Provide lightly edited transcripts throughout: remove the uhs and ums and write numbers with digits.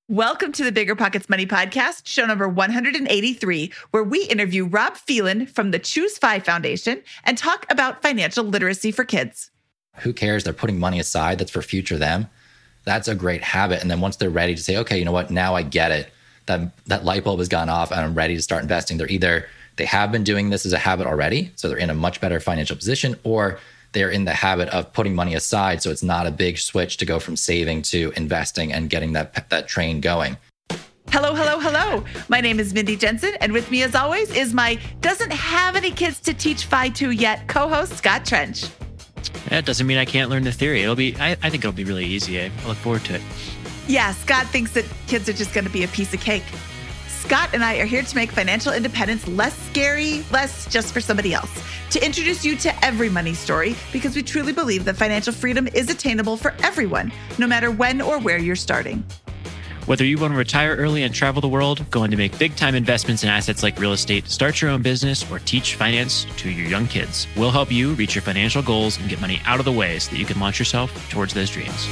Welcome to the Bigger Pockets Money Podcast, show number 183, where we interview Rob Phelan from the Choose 5 Foundation and talk about financial literacy for kids. Who cares? They're putting money aside. That's for future them. That's a great habit. And then once they're ready to say, okay, you know what? Now I get it. That light bulb has gone off and I'm ready to start investing. They have been doing this as a habit already, so they're in a much better financial position, or they're in the habit of putting money aside, so it's not a big switch to go from saving to investing and getting that train going. Hello. My name is Mindy Jensen, and with me as always is my doesn't have any kids to teach FI to yet co-host Scott Trench. That doesn't mean I can't learn the theory. I think it'll be really easy. I look forward to it. Yeah, Scott thinks that kids are just going to be a piece of cake. Scott and I are here to make financial independence less scary, less just for somebody else. To introduce you to every money story, because we truly believe that financial freedom is attainable for everyone, no matter when or where you're starting. Whether you want to retire early and travel the world, go on to make big-time investments in assets like real estate, start your own business, or teach finance to your young kids, we'll help you reach your financial goals and get money out of the way so that you can launch yourself towards those dreams.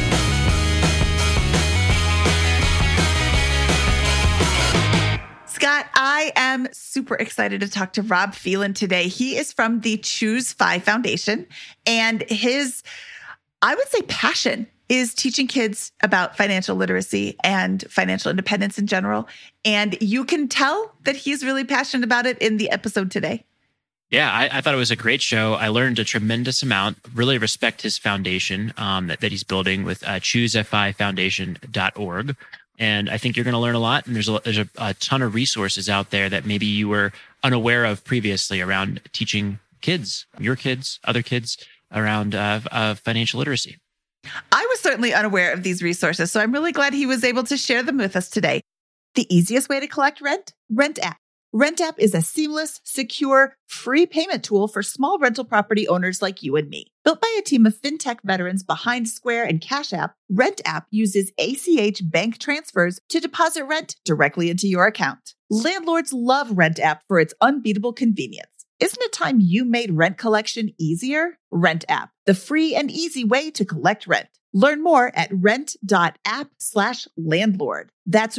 Scott, I am super excited to talk to Rob Phelan today. He is from the Choose 5 Foundation, and his, I would say, passion is teaching kids about financial literacy and financial independence in general. And you can tell that he's really passionate about it in the episode today. Yeah, I thought it was a great show. I learned a tremendous amount. Really respect his foundation that he's building with ChooseFIFoundation.org. And I think you're going to learn a lot. And there's a ton of resources out there that maybe you were unaware of previously around teaching kids, your kids, other kids around financial literacy. I was certainly unaware of these resources, so I'm really glad he was able to share them with us today. The easiest way to collect rent? RentApp. RentApp is a seamless, secure, free payment tool for small rental property owners like you and me. Built by a team of fintech veterans behind Square and Cash App, RentApp uses ACH bank transfers to deposit rent directly into your account. Landlords love RentApp for its unbeatable convenience. Isn't it time you made rent collection easier? RentApp, the free and easy way to collect rent. Learn more at rent.app/landlord. That's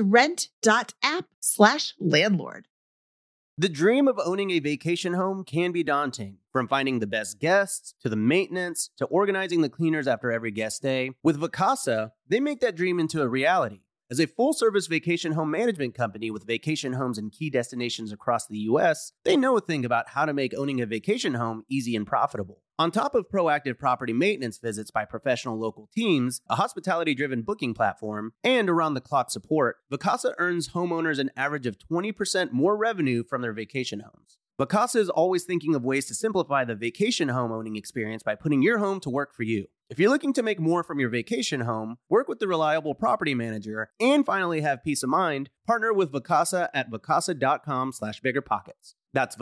rent.app/landlord. The dream of owning a vacation home can be daunting. From finding the best guests, to the maintenance, to organizing the cleaners after every guest stay. With Vacasa, they make that dream into a reality. As a full-service vacation home management company with vacation homes in key destinations across the U.S., they know a thing about how to make owning a vacation home easy and profitable. On top of proactive property maintenance visits by professional local teams, a hospitality-driven booking platform, and around-the-clock support, Vacasa earns homeowners an average of 20% more revenue from their vacation homes. Vacasa is always thinking of ways to simplify the vacation home owning experience by putting your home to work for you. If you're looking to make more from your vacation home, work with the reliable property manager, and finally have peace of mind, partner with Vacasa at vacasa.com/biggerpockets. That's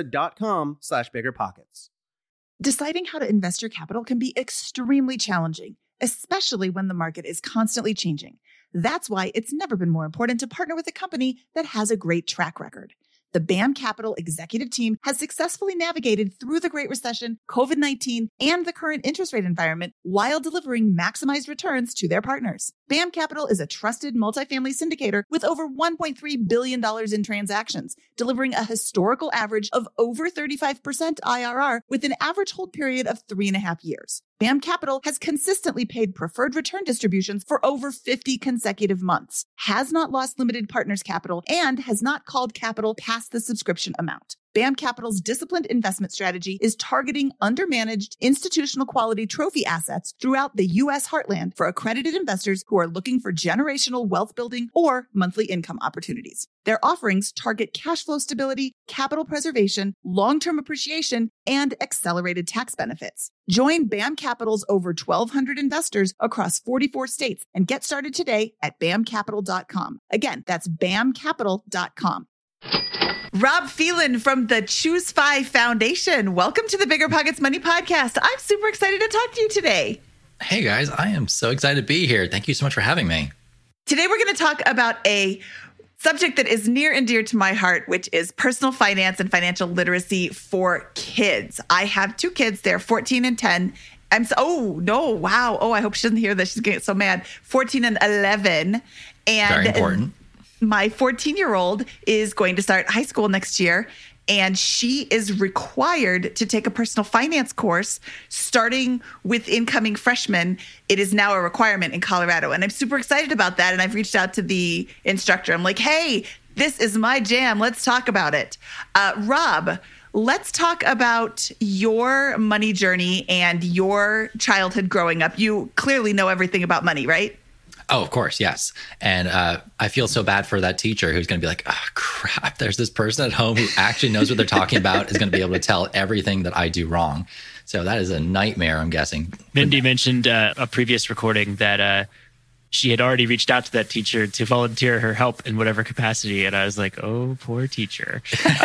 vacasa.com/biggerpockets. Deciding how to invest your capital can be extremely challenging, especially when the market is constantly changing. That's why it's never been more important to partner with a company that has a great track record. The BAM Capital executive team has successfully navigated through the Great Recession, COVID-19, and the current interest rate environment while delivering maximized returns to their partners. BAM Capital is a trusted multifamily syndicator with over $1.3 billion in transactions, delivering a historical average of over 35% IRR with an average hold period of 3.5 years. BAM Capital has consistently paid preferred return distributions for over 50 consecutive months, has not lost limited partners capital, and has not called capital past the subscription amount. BAM Capital's disciplined investment strategy is targeting undermanaged institutional quality trophy assets throughout the U.S. heartland for accredited investors who are looking for generational wealth building or monthly income opportunities. Their offerings target cash flow stability, capital preservation, long-term appreciation, and accelerated tax benefits. Join BAM Capital's over 1,200 investors across 44 states and get started today at bamcapital.com. Again, that's bamcapital.com. Rob Phelan from the Choose 5 Foundation. Welcome to the Bigger Pockets Money Podcast. I'm super excited to talk to you today. Hey guys, I am so excited to be here. Thank you so much for having me. Today we're going to talk about a subject that is near and dear to my heart, which is personal finance and financial literacy for kids. I have 2 kids. They're 14 and 10. I hope she doesn't hear this. She's getting so mad. 14 and 11. And very important. My 14-year-old is going to start high school next year, and she is required to take a personal finance course starting with incoming freshmen. It is now a requirement in Colorado, and I'm super excited about that. And I've reached out to the instructor. I'm like, hey, this is my jam. Let's talk about it. Rob, let's talk about your money journey and your childhood growing up. You clearly know everything about money, right? Oh, of course, yes. And I feel so bad for that teacher who's going to be like, oh, crap, there's this person at home who actually knows what they're talking about, is going to be able to tell everything that I do wrong. So that is a nightmare, I'm guessing. Mindy mentioned a previous recording that she had already reached out to that teacher to volunteer her help in whatever capacity. And I was like, oh, poor teacher.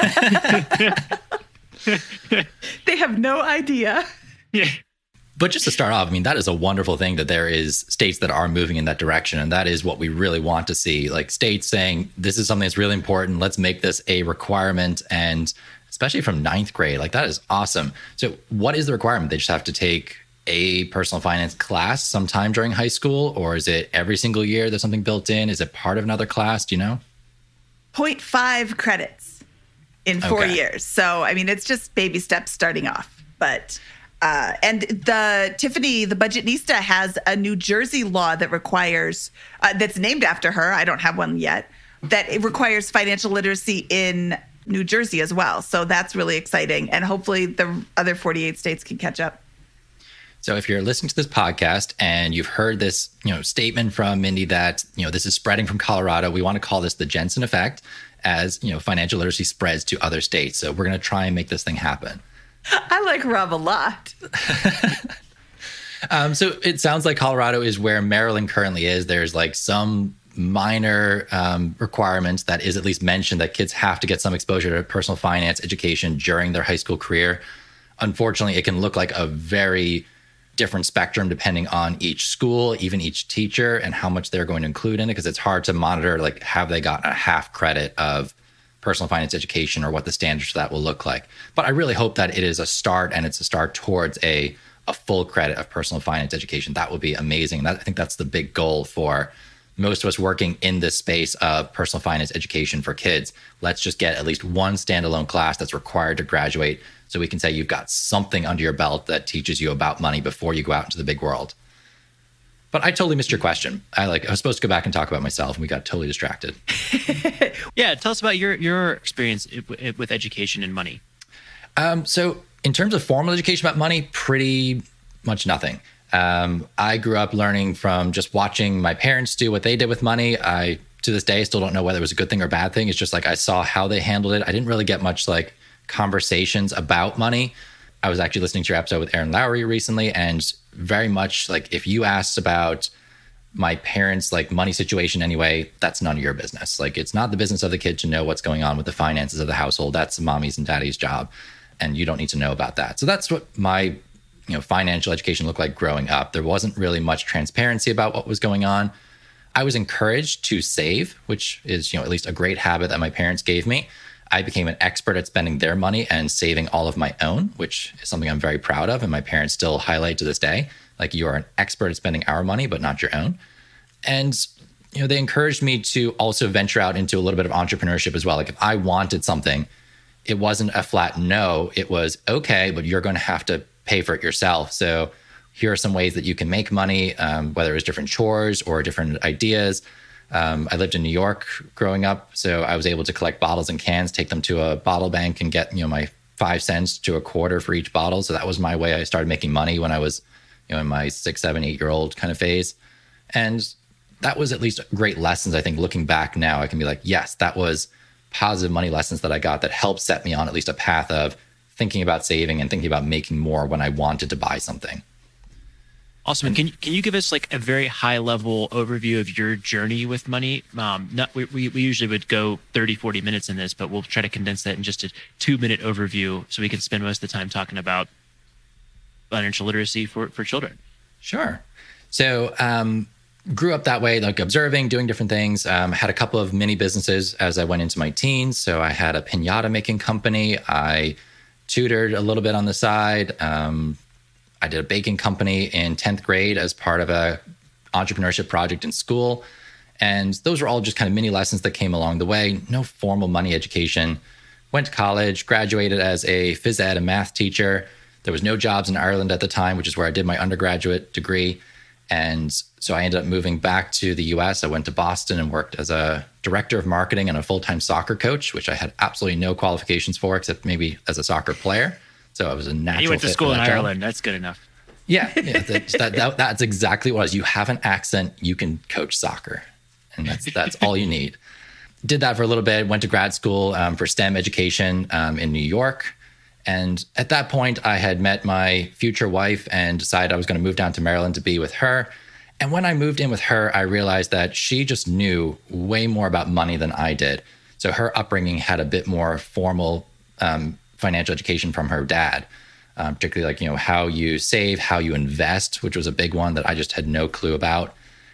They have no idea. Yeah. But just to start off, I mean, that is a wonderful thing that there is states that are moving in that direction. And that is what we really want to see, like states saying, this is something that's really important. Let's make this a requirement. And especially from 9th grade, like that is awesome. So what is the requirement? They just have to take a personal finance class sometime during high school? Or is it every single year there's something built in? Is it part of another class? Do you know? 0.5 credits in 4 years. So, I mean, it's just baby steps starting off. But... and the Tiffany, the Budgetnista, has a New Jersey law that requires, that's named after her. I don't have one yet. That it requires financial literacy in New Jersey as well. So that's really exciting. And hopefully the other 48 states can catch up. So if you're listening to this podcast and you've heard this, statement from Mindy that, this is spreading from Colorado, we want to call this the Jensen effect as, financial literacy spreads to other states. So we're going to try and make this thing happen. I like Rob a lot. So it sounds like Colorado is where Maryland currently is. There's like some minor requirements that is at least mentioned that kids have to get some exposure to personal finance education during their high school career. Unfortunately, it can look like a very different spectrum depending on each school, even each teacher, and how much they're going to include in it, because it's hard to monitor, like, have they got a half credit of personal finance education or what the standards for that will look like. But I really hope that it is a start, and it's a start towards a full credit of personal finance education. That would be amazing. I think that's the big goal for most of us working in this space of personal finance education for kids. Let's just get at least one standalone class that's required to graduate, so we can say you've got something under your belt that teaches you about money before you go out into the big world. But I totally missed your question. I was supposed to go back and talk about myself, and we got totally distracted. Yeah, tell us about your experience with education and money. So in terms of formal education about money, pretty much nothing. I grew up learning from just watching my parents do what they did with money. I, to this day, still don't know whether it was a good thing or a bad thing. It's just like I saw how they handled it. I didn't really get much like conversations about money. I was actually listening to your episode with Aaron Lowry recently, and very much like if you asked about my parents' like money situation anyway, that's none of your business. Like, it's not the business of the kid to know what's going on with the finances of the household. That's mommy's and daddy's job, and you don't need to know about that. So that's what my financial education looked like growing up. There wasn't really much transparency about what was going on. I was encouraged to save, which is at least a great habit that my parents gave me. I became an expert at spending their money and saving all of my own, which is something I'm very proud of. And my parents still highlight to this day, like, you are an expert at spending our money, but not your own. And, they encouraged me to also venture out into a little bit of entrepreneurship as well. Like, if I wanted something, it wasn't a flat no. It was, okay, but you're going to have to pay for it yourself. So here are some ways that you can make money, whether it was different chores or different ideas. I lived in New York growing up, so I was able to collect bottles and cans, take them to a bottle bank, and get my 5 cents to a quarter for each bottle. So that was my way I started making money when I was in my 6, 7, 8-year-old kind of phase. And that was at least great lessons. I think looking back now, I can be like, yes, that was positive money lessons that I got that helped set me on at least a path of thinking about saving and thinking about making more when I wanted to buy something. Awesome. Can you give us like a very high level overview of your journey with money? We usually would go 30, 40 minutes in this, but we'll try to condense that in just a 2-minute overview so we can spend most of the time talking about financial literacy for children. Sure. So grew up that way, like observing, doing different things. Had a couple of mini businesses as I went into my teens. So I had a piñata making company. I tutored a little bit on the side. I did a baking company in 10th grade as part of a entrepreneurship project in school. And those were all just kind of mini lessons that came along the way. No formal money education. Went to college, graduated as a phys ed and math teacher. There was no jobs in Ireland at the time, which is where I did my undergraduate degree. And so I ended up moving back to the US. I went to Boston and worked as a director of marketing and a full-time soccer coach, which I had absolutely no qualifications for, except maybe as a soccer player. So I was a natural fit. You went to school in Ireland. That's good enough. Yeah, that's exactly what it was. You have an accent, you can coach soccer. And that's all you need. Did that for a little bit, went to grad school for STEM education in New York. And at that point, I had met my future wife and decided I was going to move down to Maryland to be with her. And when I moved in with her, I realized that she just knew way more about money than I did. So her upbringing had a bit more formal financial education from her dad, particularly like, how you save, how you invest, which was a big one that I just had no clue about.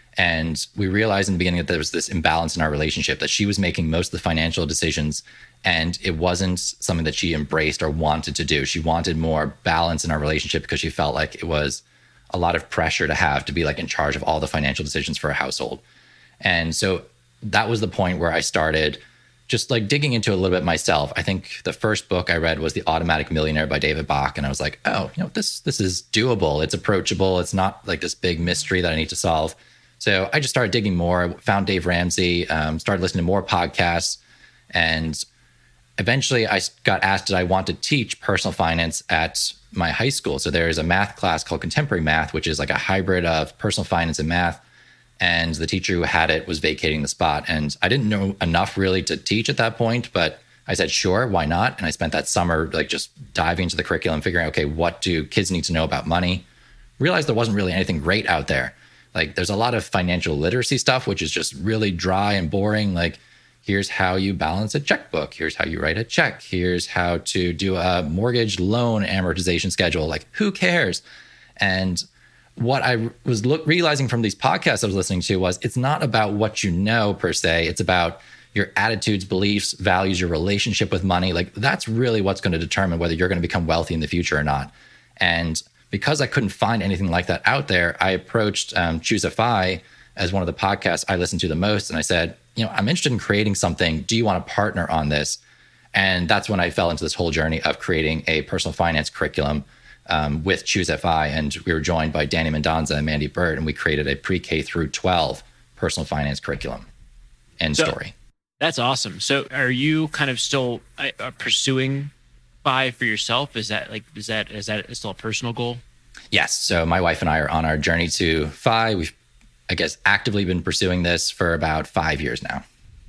And we realized in the beginning that there was this imbalance in our relationship, that she was making most of the financial decisions and it wasn't something that she embraced or wanted to do. She wanted more balance in our relationship because she felt like it was a lot of pressure to have to be like in charge of all the financial decisions for a household. And so that was the point where I started just like digging into it a little bit myself. I think the first book I read was The Automatic Millionaire by David Bach. And I was like, oh, this is doable. It's approachable. It's not like this big mystery that I need to solve. So I just started digging more. I found Dave Ramsey, started listening to more podcasts. And eventually I got asked, did I want to teach personal finance at my high school? So there's a math class called Contemporary Math, which is like a hybrid of personal finance and math. And the teacher who had it was vacating the spot. And I didn't know enough really to teach at that point, but I said, sure, why not? And I spent that summer like just diving into the curriculum, figuring, okay, what do kids need to know about money? Realized there wasn't really anything great out there. Like there's a lot of financial literacy stuff, which is just really dry and boring. Like here's how you balance a checkbook. Here's how you write a check. Here's how to do a mortgage loan amortization schedule. Like who cares? And what I was realizing from these podcasts I was listening to was it's not about what you know per se. It's about your attitudes, beliefs, values, your relationship with money. Like that's really what's going to determine whether you're going to become wealthy in the future or not. And because I couldn't find anything like that out there, I approached Choose FI as one of the podcasts I listened to the most. And I said, I'm interested in creating something. Do you want to partner on this? And that's when I fell into this whole journey of creating a personal finance curriculum with Choose FI. And we were joined by Danny Mendonza and Mandy Burt, and we created a pre-K through 12 personal finance curriculum. End story. That's awesome. So are you kind of still pursuing FI for yourself? Is that still a personal goal? Yes. So my wife and I are on our journey to FI. We've, I guess, actively been pursuing this for about 5 years now.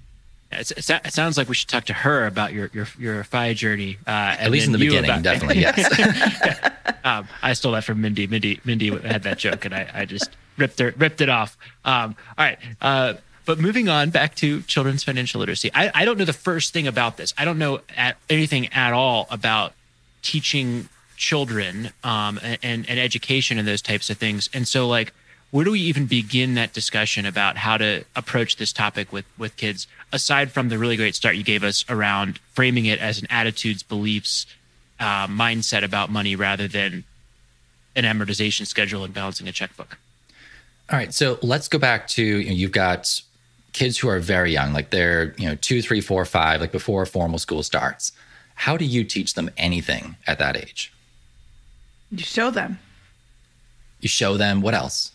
It sounds like we should talk to her about your FI journey. At least in the beginning, definitely, yes. I stole that from Mindy. Mindy had that joke, and I just ripped it off. All right. But moving on back to children's financial literacy, I don't know the first thing about this. I don't know anything at all about teaching children and education and those types of things. And so, like, where do we even begin that discussion about how to approach this topic with kids, aside from the really great start you gave us around framing it as an attitudes, beliefs, mindset about money rather than an amortization schedule and balancing a checkbook? All right. So let's go back to, you've got kids who are very young, like they're, 2, 3, 4, 5, like before formal school starts. How do you teach them anything at that age? You show them. You show them what else?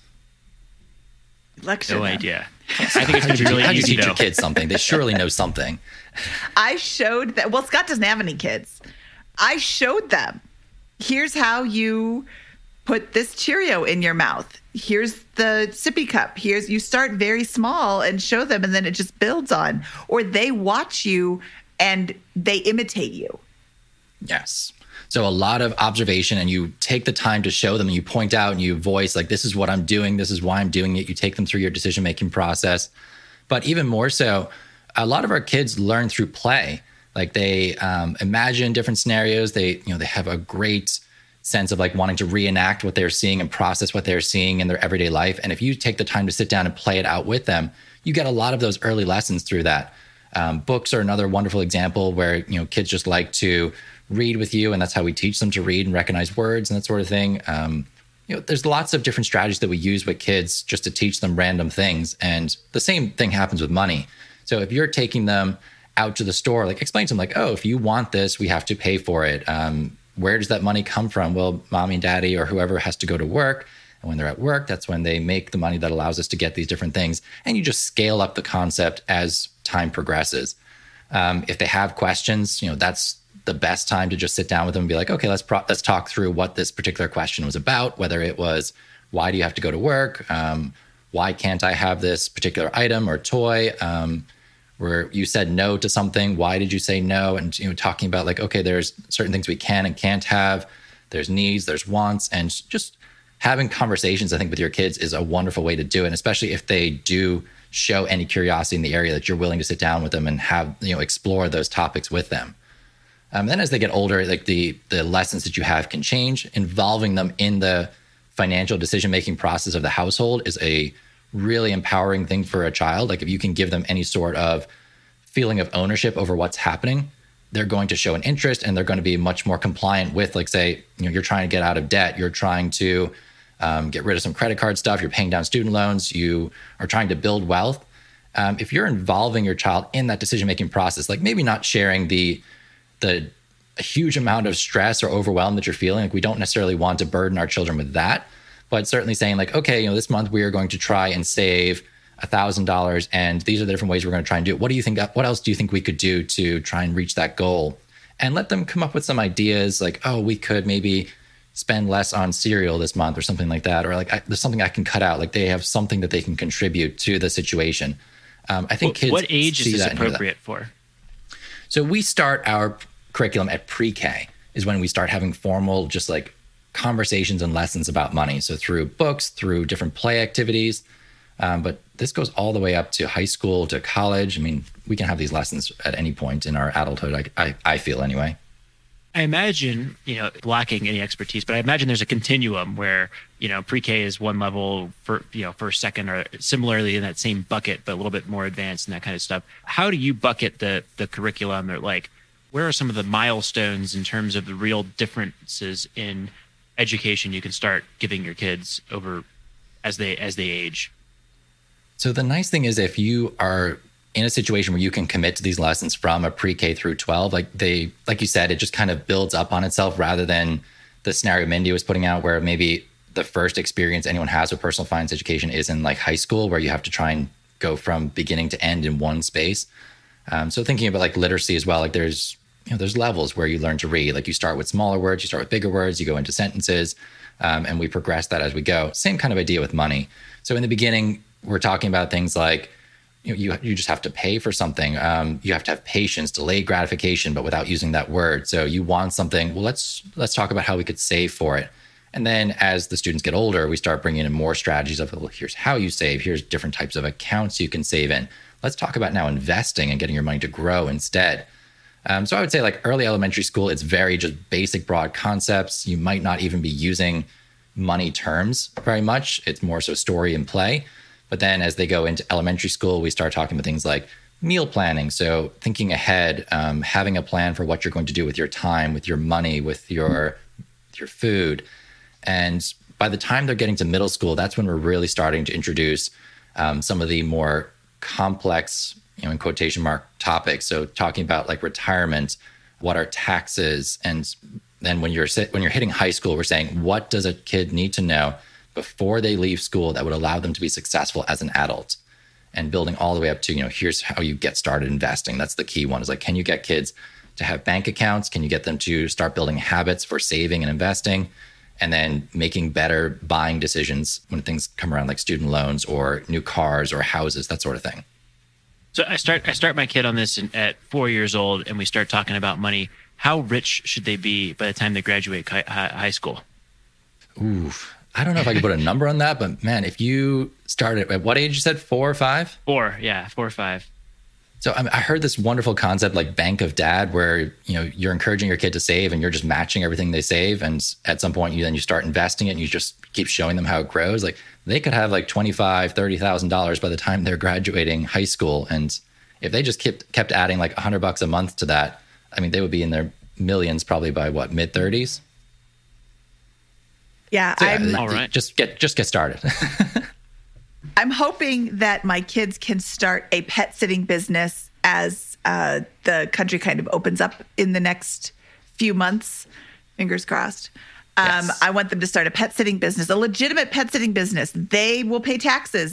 Lecture no them. idea. I think it's going to be really How do you easy, teach though. your kids something? They surely know something. I showed that. Well, Scott doesn't have any kids. I showed them. Here's how you put this Cheerio in your mouth. Here's the sippy cup. You start very small and show them, and then it just builds on. Or they watch you and they imitate you. Yes. So a lot of observation, and you take the time to show them, and you point out and you voice like, this is what I'm doing. This is why I'm doing it. You take them through your decision-making process. But even more so, a lot of our kids learn through play. Like they imagine different scenarios. They have a great sense of like wanting to reenact what they're seeing and process what they're seeing in their everyday life. And if you take the time to sit down and play it out with them, you get a lot of those early lessons through that. Books are another wonderful example where, kids just like to read with you, and that's how we teach them to read and recognize words and that sort of thing. there's lots of different strategies that we use with kids just to teach them random things. And the same thing happens with money. So if you're taking them out to the store, like explain to them like, oh, if you want this, we have to pay for it. Where does that money come from? Well, mommy and daddy or whoever has to go to work. And when they're at work, that's when they make the money that allows us to get these different things. And you just scale up the concept as time progresses. If they have questions, that's the best time to just sit down with them and be like, okay, let's talk through what this particular question was about, whether it was, why do you have to go to work? Why can't I have this particular item or toy? Where you said no to something, why did you say no? And talking about like, okay, there's certain things we can and can't have. There's needs, there's wants, and just having conversations, I think, with your kids is a wonderful way to do it, and especially if they do show any curiosity in the area, that you're willing to sit down with them and have explore those topics with them. Then as they get older, like the lessons that you have can change. Involving them in the financial decision-making process of the household is a really empowering thing for a child. Like if you can give them any sort of feeling of ownership over what's happening, they're going to show an interest and they're going to be much more compliant with, like, say, you're trying to get out of debt, you're trying to get rid of some credit card stuff, you're paying down student loans, you are trying to build wealth. If you're involving your child in that decision-making process, like maybe not sharing the huge amount of stress or overwhelm that you're feeling, like we don't necessarily want to burden our children with that, but certainly saying like, okay, this month we are going to try and save $1,000, and these are the different ways we're going to try and do it. What do you think? What else do you think we could do to try and reach that goal? And let them come up with some ideas, like, oh, we could maybe spend less on cereal this month, or something like that, or like there's something I can cut out. Like they have something that they can contribute to the situation. I think kids. What age is this appropriate for? So we start our curriculum at pre-K is when we start having formal, just like conversations and lessons about money. So through books, through different play activities. But this goes all the way up to high school, to college. I mean, we can have these lessons at any point in our adulthood, I feel anyway. I imagine, lacking any expertise, but I imagine there's a continuum where, pre-K is one level, for first, second, or similarly in that same bucket, but a little bit more advanced and that kind of stuff. How do you bucket the curriculum? Or like, where are some of the milestones in terms of the real differences in education you can start giving your kids over as they age? So the nice thing is, if you are in a situation where you can commit to these lessons from a pre-K through 12, like you said, it just kind of builds up on itself, rather than the scenario Mindy was putting out, where maybe the first experience anyone has with personal finance education is in like high school, where you have to try and go from beginning to end in one space. So thinking about like literacy as well, like there's levels where you learn to read. Like you start with smaller words, you start with bigger words, you go into sentences, and we progress that as we go. Same kind of idea with money. So in the beginning, we're talking about things like, you just have to pay for something. You have to have patience, delayed gratification, but without using that word. So you want something, well, let's talk about how we could save for it. And then as the students get older, we start bringing in more strategies of, well, here's how you save, here's different types of accounts you can save in. Let's talk about now investing and getting your money to grow instead. So I would say like early elementary school, it's very just basic, broad concepts. You might not even be using money terms very much. It's more so story and play. But then as they go into elementary school, we start talking about things like meal planning. So thinking ahead, having a plan for what you're going to do with your time, with your money, with your food. And by the time they're getting to middle school, that's when we're really starting to introduce some of the more complex, in quotation mark, topics. So talking about like retirement, what are taxes? And then when you're hitting high school, we're saying, what does a kid need to know before they leave school that would allow them to be successful as an adult? And building all the way up to, here's how you get started investing. That's the key one, is like, can you get kids to have bank accounts? Can you get them to start building habits for saving and investing? And then making better buying decisions when things come around, like student loans or new cars or houses, that sort of thing. So I start my kid on this at 4 years old, and we start talking about money. How rich should they be by the time they graduate high school? Ooh, I don't know if I could put a number on that, but man, if you started at what age you said, 4 or 5? 4, yeah, 4 or 5. So I heard this wonderful concept like Bank of Dad, where you're encouraging your kid to save and you're just matching everything they save. And at some point you start investing it and you just keep showing them how it grows. Like they could have like $25,000, $30,000 by the time they're graduating high school. And if they just kept adding like $100 a month to that, I mean, they would be in their millions probably by mid-30s. Yeah, So all right. Just get started. I'm hoping that my kids can start a pet sitting business as the country kind of opens up in the next few months. Fingers crossed. Yes. I want them to start a pet sitting business, a legitimate pet sitting business. They will pay taxes.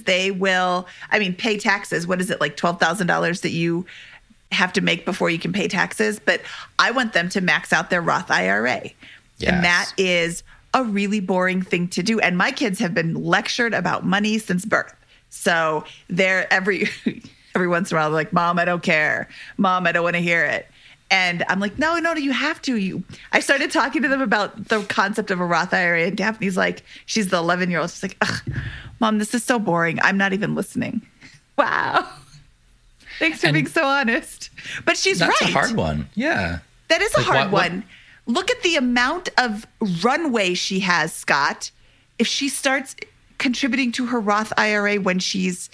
Pay taxes. What is it, like $12,000 that you have to make before you can pay taxes? But I want them to max out their Roth IRA. Yes. And that is a really boring thing to do. And my kids have been lectured about money since birth. So they're every once in a while, they're like, Mom, I don't care. Mom, I don't want to hear it. And I'm like, no, you have to. I started talking to them about the concept of a Roth IRA, and Daphne's like, she's the 11-year-old. She's like, ugh, Mom, this is so boring. I'm not even listening. Wow. Thanks for being so honest. But she's right. That's a hard one. Yeah. That is a hard one. Look at the amount of runway she has, Scott. If she starts contributing to her Roth IRA when she's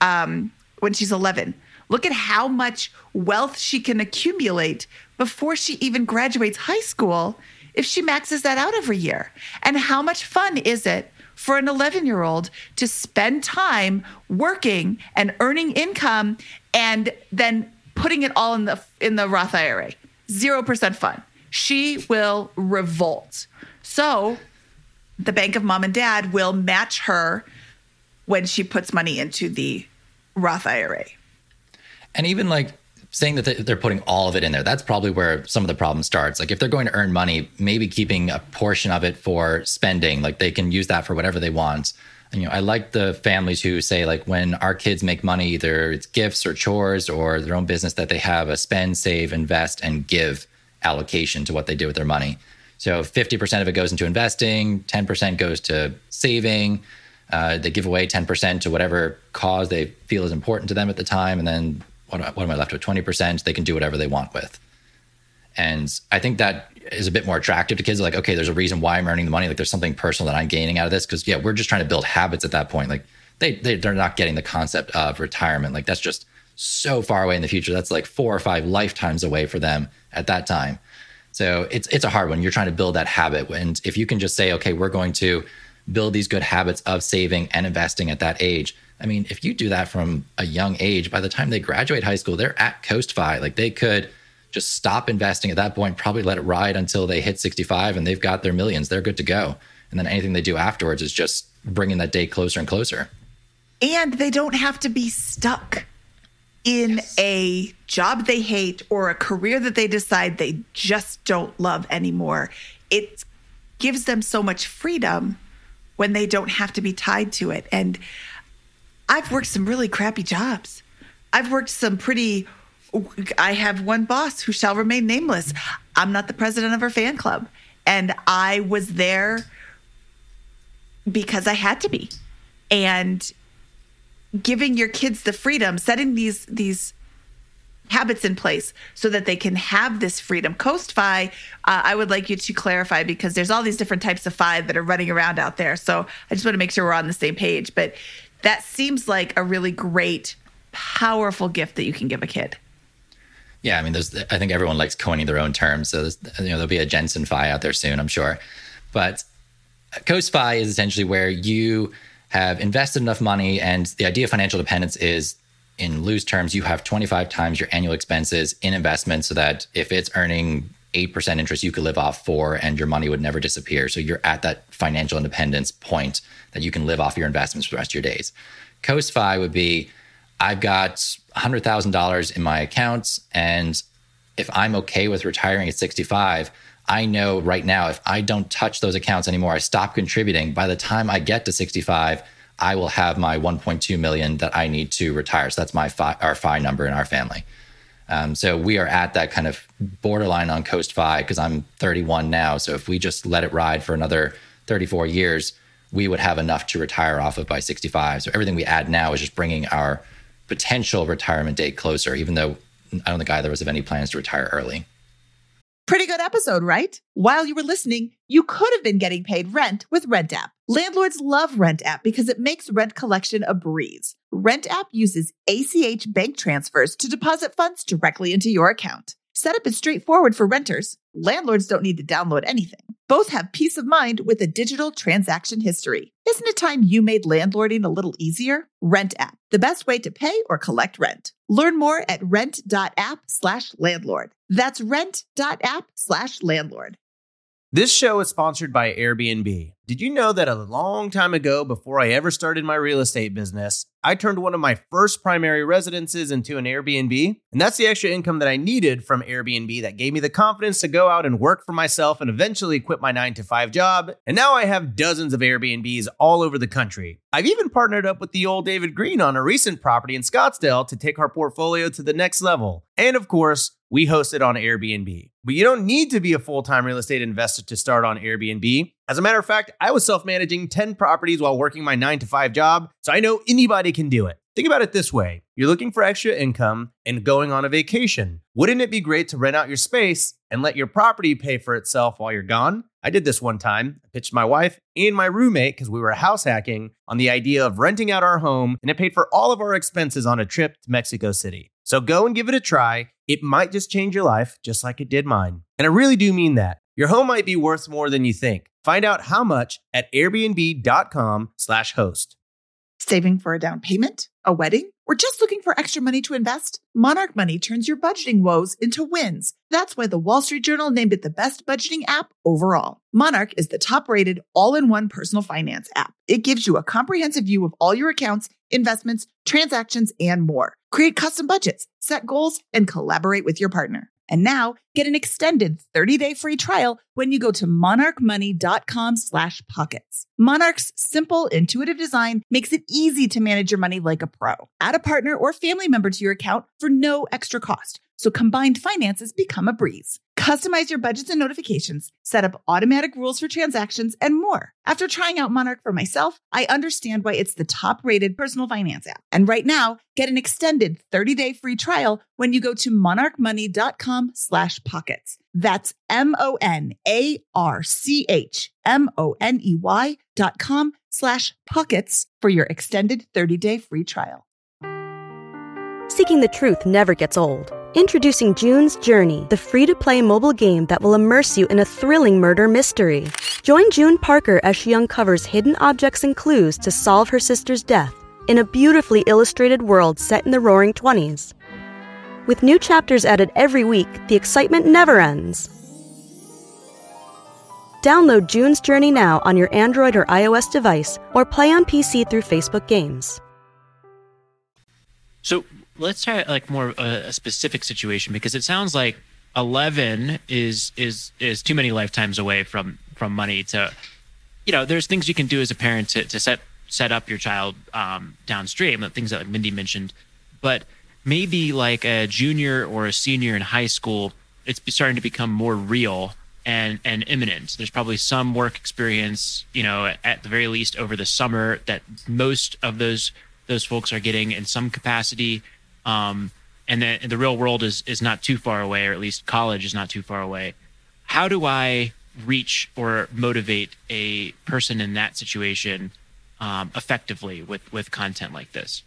11, look at how much wealth she can accumulate before she even graduates high school if she maxes that out every year. And how much fun is it for an 11-year-old to spend time working and earning income and then putting it all in the Roth IRA? 0% fun. She will revolt. So the Bank of Mom and Dad will match her when she puts money into the Roth IRA. And even like saying that they're putting all of it in there, that's probably where some of the problem starts. Like if they're going to earn money, maybe keeping a portion of it for spending, like they can use that for whatever they want. And, I like the families who say, like, when our kids make money, either it's gifts or chores or their own business, that they have a spend, save, invest, and give allocation to what they do with their money. So 50% of it goes into investing, 10% goes to saving. They give away 10% to whatever cause they feel is important to them at the time. And then what am I left with? 20% they can do whatever they want with. And I think that is a bit more attractive to kids. Like, okay, there's a reason why I'm earning the money. Like there's something personal that I'm gaining out of this. Because we're just trying to build habits at that point. Like they're not getting the concept of retirement. Like that's just so far away in the future. That's like 4 or 5 lifetimes away for them at that time. So it's a hard one. You're trying to build that habit. And if you can just say, okay, we're going to build these good habits of saving and investing at that age. I mean, if you do that from a young age, by the time they graduate high school, they're at Coast-Fi. Like they could just stop investing at that point, probably let it ride until they hit 65 and they've got their millions. They're good to go. And then anything they do afterwards is just bringing that day closer and closer. And they don't have to be stuck in a job they hate or a career that they decide they just don't love anymore. It gives them so much freedom when they don't have to be tied to it. And I've worked some really crappy jobs. I have one boss who shall remain nameless. I'm not the president of her fan club. And I was there because I had to be. And giving your kids the freedom, setting these habits in place so that they can have this freedom. Coast-Fi, I would like you to clarify, because there's all these different types of FI that are running around out there. So I just want to make sure we're on the same page. But that seems like a really great, powerful gift that you can give a kid. Yeah, I mean, I think everyone likes coining their own terms. So there'll be a Jensen FI out there soon, I'm sure. But Coast-Fi is essentially where you have invested enough money, and the idea of financial independence is, in loose terms, you have 25 times your annual expenses in investments, so that if it's earning 8% interest, you could live off 4% and your money would never disappear. So you're at that financial independence point that you can live off your investments for the rest of your days. Coast-Fi would be, I've got $100,000 in my accounts, and if I'm okay with retiring at 65, I know right now if I don't touch those accounts anymore, I stop contributing, by the time I get to 65, I will have my $1.2 million that I need to retire. So that's our FI number in our family. So we are at that kind of borderline on Coast-Fi, because I'm 31 now. So if we just let it ride for another 34 years, we would have enough to retire off of by 65. So everything we add now is just bringing our potential retirement date closer, even though I don't think either of us have any plans to retire early. Pretty good episode, right? While you were listening, you could have been getting paid rent with RentApp. Landlords love RentApp because it makes rent collection a breeze. RentApp uses ACH bank transfers to deposit funds directly into your account. Setup is straightforward for renters. Landlords don't need to download anything. Both have peace of mind with a digital transaction history. Isn't it time you made landlording a little easier? Rent App, the best way to pay or collect rent. Learn more at rent.app/landlord. That's rent.app/landlord. This show is sponsored by Airbnb. Did you know that a long time ago, before I ever started my real estate business, I turned one of my first primary residences into an Airbnb? And that's the extra income that I needed from Airbnb that gave me the confidence to go out and work for myself and eventually quit my 9-to-5 job. And now I have dozens of Airbnbs all over the country. I've even partnered up with the old David Green on a recent property in Scottsdale to take our portfolio to the next level. And of course, we host it on Airbnb. But you don't need to be a full-time real estate investor to start on Airbnb. As a matter of fact, I was self-managing 10 properties while working my 9-to-5 job, so I know anybody can do it. Think about it this way. You're looking for extra income and going on a vacation. Wouldn't it be great to rent out your space and let your property pay for itself while you're gone? I did this one time. I pitched my wife and my roommate, because we were house hacking, on the idea of renting out our home, and it paid for all of our expenses on a trip to Mexico City. So go and give it a try. It might just change your life, just like it did mine. And I really do mean that. Your home might be worth more than you think. Find out how much at airbnb.com/host. Saving for a down payment, a wedding, or just looking for extra money to invest? Monarch Money turns your budgeting woes into wins. That's why the Wall Street Journal named it the best budgeting app overall. Monarch is the top-rated all-in-one personal finance app. It gives you a comprehensive view of all your accounts, investments, transactions, and more. Create custom budgets, set goals, and collaborate with your partner. And now, get an extended 30-day free trial when you go to monarchmoney.com/pockets. Monarch's simple, intuitive design makes it easy to manage your money like a pro. Add a partner or family member to your account for no extra cost, so combined finances become a breeze. Customize your budgets and notifications, set up automatic rules for transactions, and more. After trying out Monarch for myself, I understand why it's the top-rated personal finance app. And right now, get an extended 30-day free trial when you go to monarchmoney.com/pockets. That's monarchmoney.com/pockets for your extended 30-day free trial. Seeking the truth never gets old. Introducing June's Journey, the free-to-play mobile game that will immerse you in a thrilling murder mystery. Join June Parker as she uncovers hidden objects and clues to solve her sister's death in a beautifully illustrated world set in the Roaring '20s. With new chapters added every week, the excitement never ends. Download June's Journey now on your Android or iOS device, or play on PC through Facebook Games. So let's try like more a specific situation, because it sounds like 11 is too many lifetimes away from money to, there's things you can do as a parent to set up your child downstream, things that like Mindy mentioned, but maybe like a junior or a senior in high school, it's starting to become more real and imminent. There's probably some work experience, at the very least over the summer that most of those folks are getting in some capacity. And the real world is not too far away, or at least college is not too far away. How do I reach or motivate a person in that situation effectively with content like this?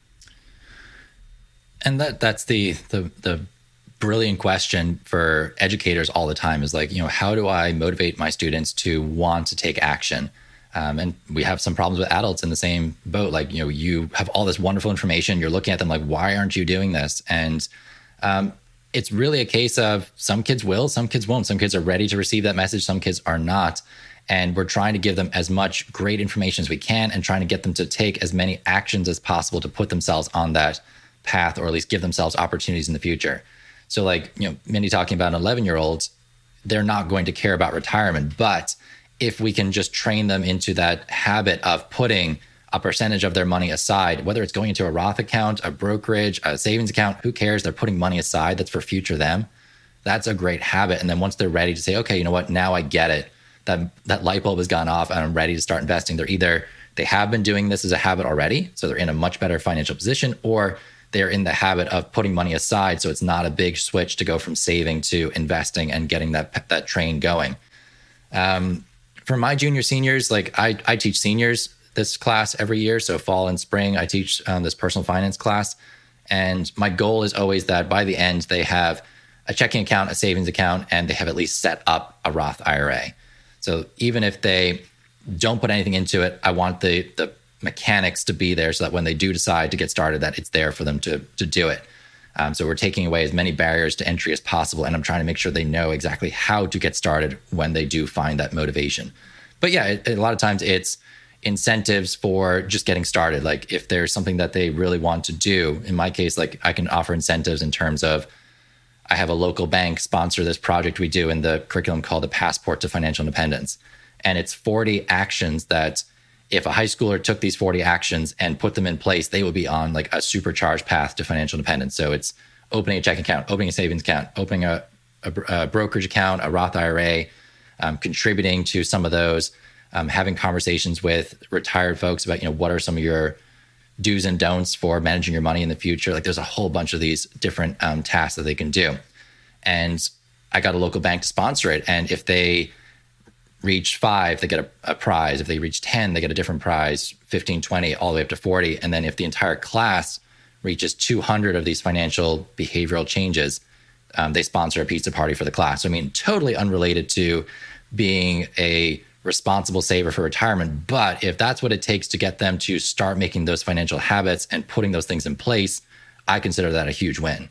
And that's the brilliant question for educators all the time, is like, how do I motivate my students to want to take action? And we have some problems with adults in the same boat. Like, you have all this wonderful information. You're looking at them like, why aren't you doing this? And it's really a case of some kids will, some kids won't. Some kids are ready to receive that message. Some kids are not. And we're trying to give them as much great information as we can and trying to get them to take as many actions as possible to put themselves on that path, or at least give themselves opportunities in the future. So like, Mindy talking about an 11-year-old, they're not going to care about retirement, but if we can just train them into that habit of putting a percentage of their money aside, whether it's going into a Roth account, a brokerage, a savings account, who cares? They're putting money aside that's for future them. That's a great habit. And then once they're ready to say, okay, you know what, now I get it, that light bulb has gone off and I'm ready to start investing. They have been doing this as a habit already, so they're in a much better financial position, or they're in the habit of putting money aside, so it's not a big switch to go from saving to investing and getting that train going. For my junior seniors, like I teach seniors this class every year. So fall and spring, I teach this personal finance class. And my goal is always that by the end, they have a checking account, a savings account, and they have at least set up a Roth IRA. So even if they don't put anything into it, I want the mechanics to be there so that when they do decide to get started, that it's there for them to do it. So we're taking away as many barriers to entry as possible, and I'm trying to make sure they know exactly how to get started when they do find that motivation. But yeah, a lot of times it's incentives for just getting started. Like if there's something that they really want to do, in my case, like I can offer incentives in terms of, I have a local bank sponsor this project we do in the curriculum called the Passport to Financial Independence. And it's 40 actions that if a high schooler took these 40 actions and put them in place, they would be on like a supercharged path to financial independence. So it's opening a checking account, opening a savings account, opening a brokerage account, a Roth IRA, contributing to some of those, having conversations with retired folks about, what are some of your do's and don'ts for managing your money in the future. Like there's a whole bunch of these different tasks that they can do. And I got a local bank to sponsor it. And if they reach 5, they get a prize. If they reach 10, they get a different prize, 15, 20, all the way up to 40. And then if the entire class reaches 200 of these financial behavioral changes, they sponsor a pizza party for the class. So, I mean, totally unrelated to being a responsible saver for retirement. But if that's what it takes to get them to start making those financial habits and putting those things in place, I consider that a huge win.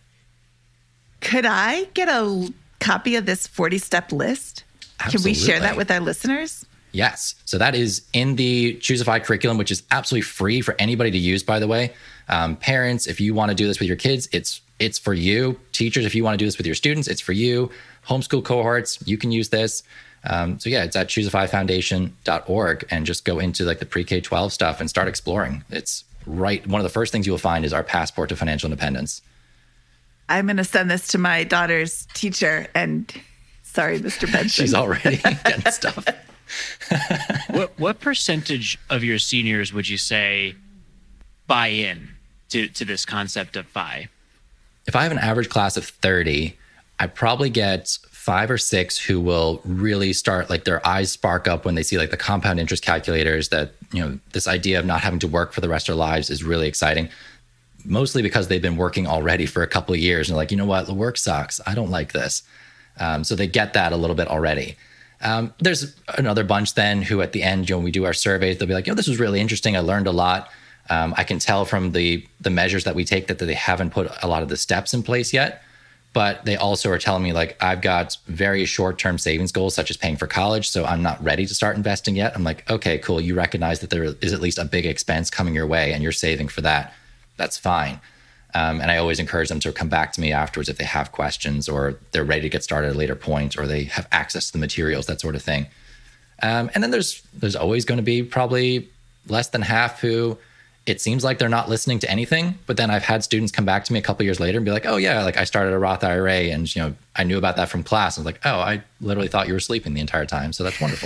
Could I get a copy of this 40-step list? Absolutely. Can we share that with our listeners? Yes. So that is in the Choosify curriculum, which is absolutely free for anybody to use, by the way. Parents, if you want to do this with your kids, it's for you. Teachers, if you want to do this with your students, it's for you. Homeschool cohorts, you can use this. So yeah, it's at choosifyfoundation.org, and just go into like the pre-K-12 stuff and start exploring. It's right. One of the first things you will find is our Passport to Financial Independence. I'm going to send this to my daughter's teacher, and sorry, Mr. Benson. She's already getting stuff. What percentage of your seniors would you say buy in to this concept of FI? If I have an average class of 30, I probably get 5 or 6 who will really start, like their eyes spark up when they see like the compound interest calculators, that, this idea of not having to work for the rest of their lives is really exciting. Mostly because they've been working already for a couple of years and they're like, you know what, the work sucks. I don't like this. So they get that a little bit already. There's another bunch then who at the end, when we do our surveys, they'll be like, this was really interesting. I learned a lot. I can tell from the measures that we take that they haven't put a lot of the steps in place yet. But they also are telling me, like, I've got very short-term savings goals, such as paying for college, so I'm not ready to start investing yet. I'm like, okay, cool. You recognize that there is at least a big expense coming your way and you're saving for that. That's fine. And I always encourage them to come back to me afterwards if they have questions or they're ready to get started at a later point or they have access to the materials, that sort of thing. And then there's always going to be probably less than half who it seems like they're not listening to anything. But then I've had students come back to me a couple of years later and be like, oh yeah, like I started a Roth IRA and I knew about that from class. I was like, oh, I literally thought you were sleeping the entire time. So that's wonderful.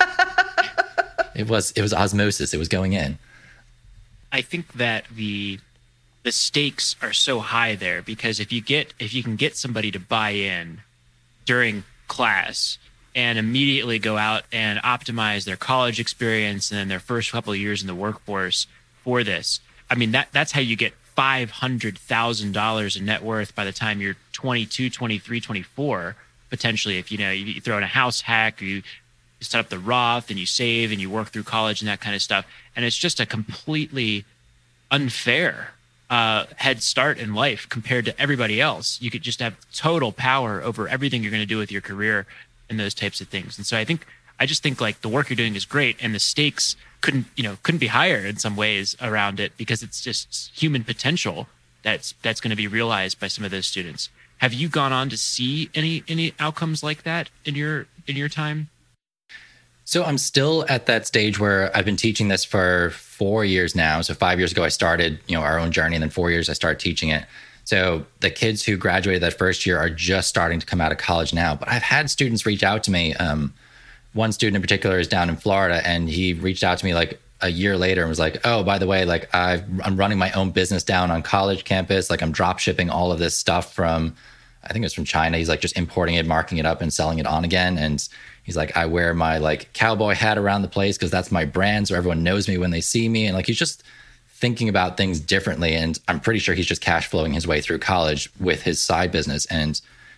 It was osmosis. It was going in. I think that the stakes are so high there because if you can get somebody to buy in during class and immediately go out and optimize their college experience and then their first couple of years in the workforce for this, I mean, that's how you get $500,000 in net worth by the time you're 22, 23, 24, potentially, if you throw in a house hack or you set up the Roth and you save and you work through college and that kind of stuff. And it's just a completely unfair head start in life compared to everybody else. You could just have total power over everything you're going to do with your career and those types of things. And so I just think like the work you're doing is great and the stakes couldn't be higher in some ways around it because it's just human potential that's going to be realized by some of those students. Have you gone on to see any outcomes like that in your time? So I'm still at that stage where I've been teaching this for 4 years now. So 5 years ago, I started, our own journey. And then 4 years, I started teaching it. So the kids who graduated that first year are just starting to come out of college now. But I've had students reach out to me. One student in particular is down in Florida, and he reached out to me like a year later and was like, oh, by the way, like I'm running my own business down on college campus. Like I'm drop shipping all of this stuff from, I think it was from China. He's like just importing it, marking it up and selling it on again. And he's like, I wear my like cowboy hat around the place because that's my brand. So everyone knows me when they see me. And like, he's just thinking about things differently. And I'm pretty sure he's just cash flowing his way through college with his side business. And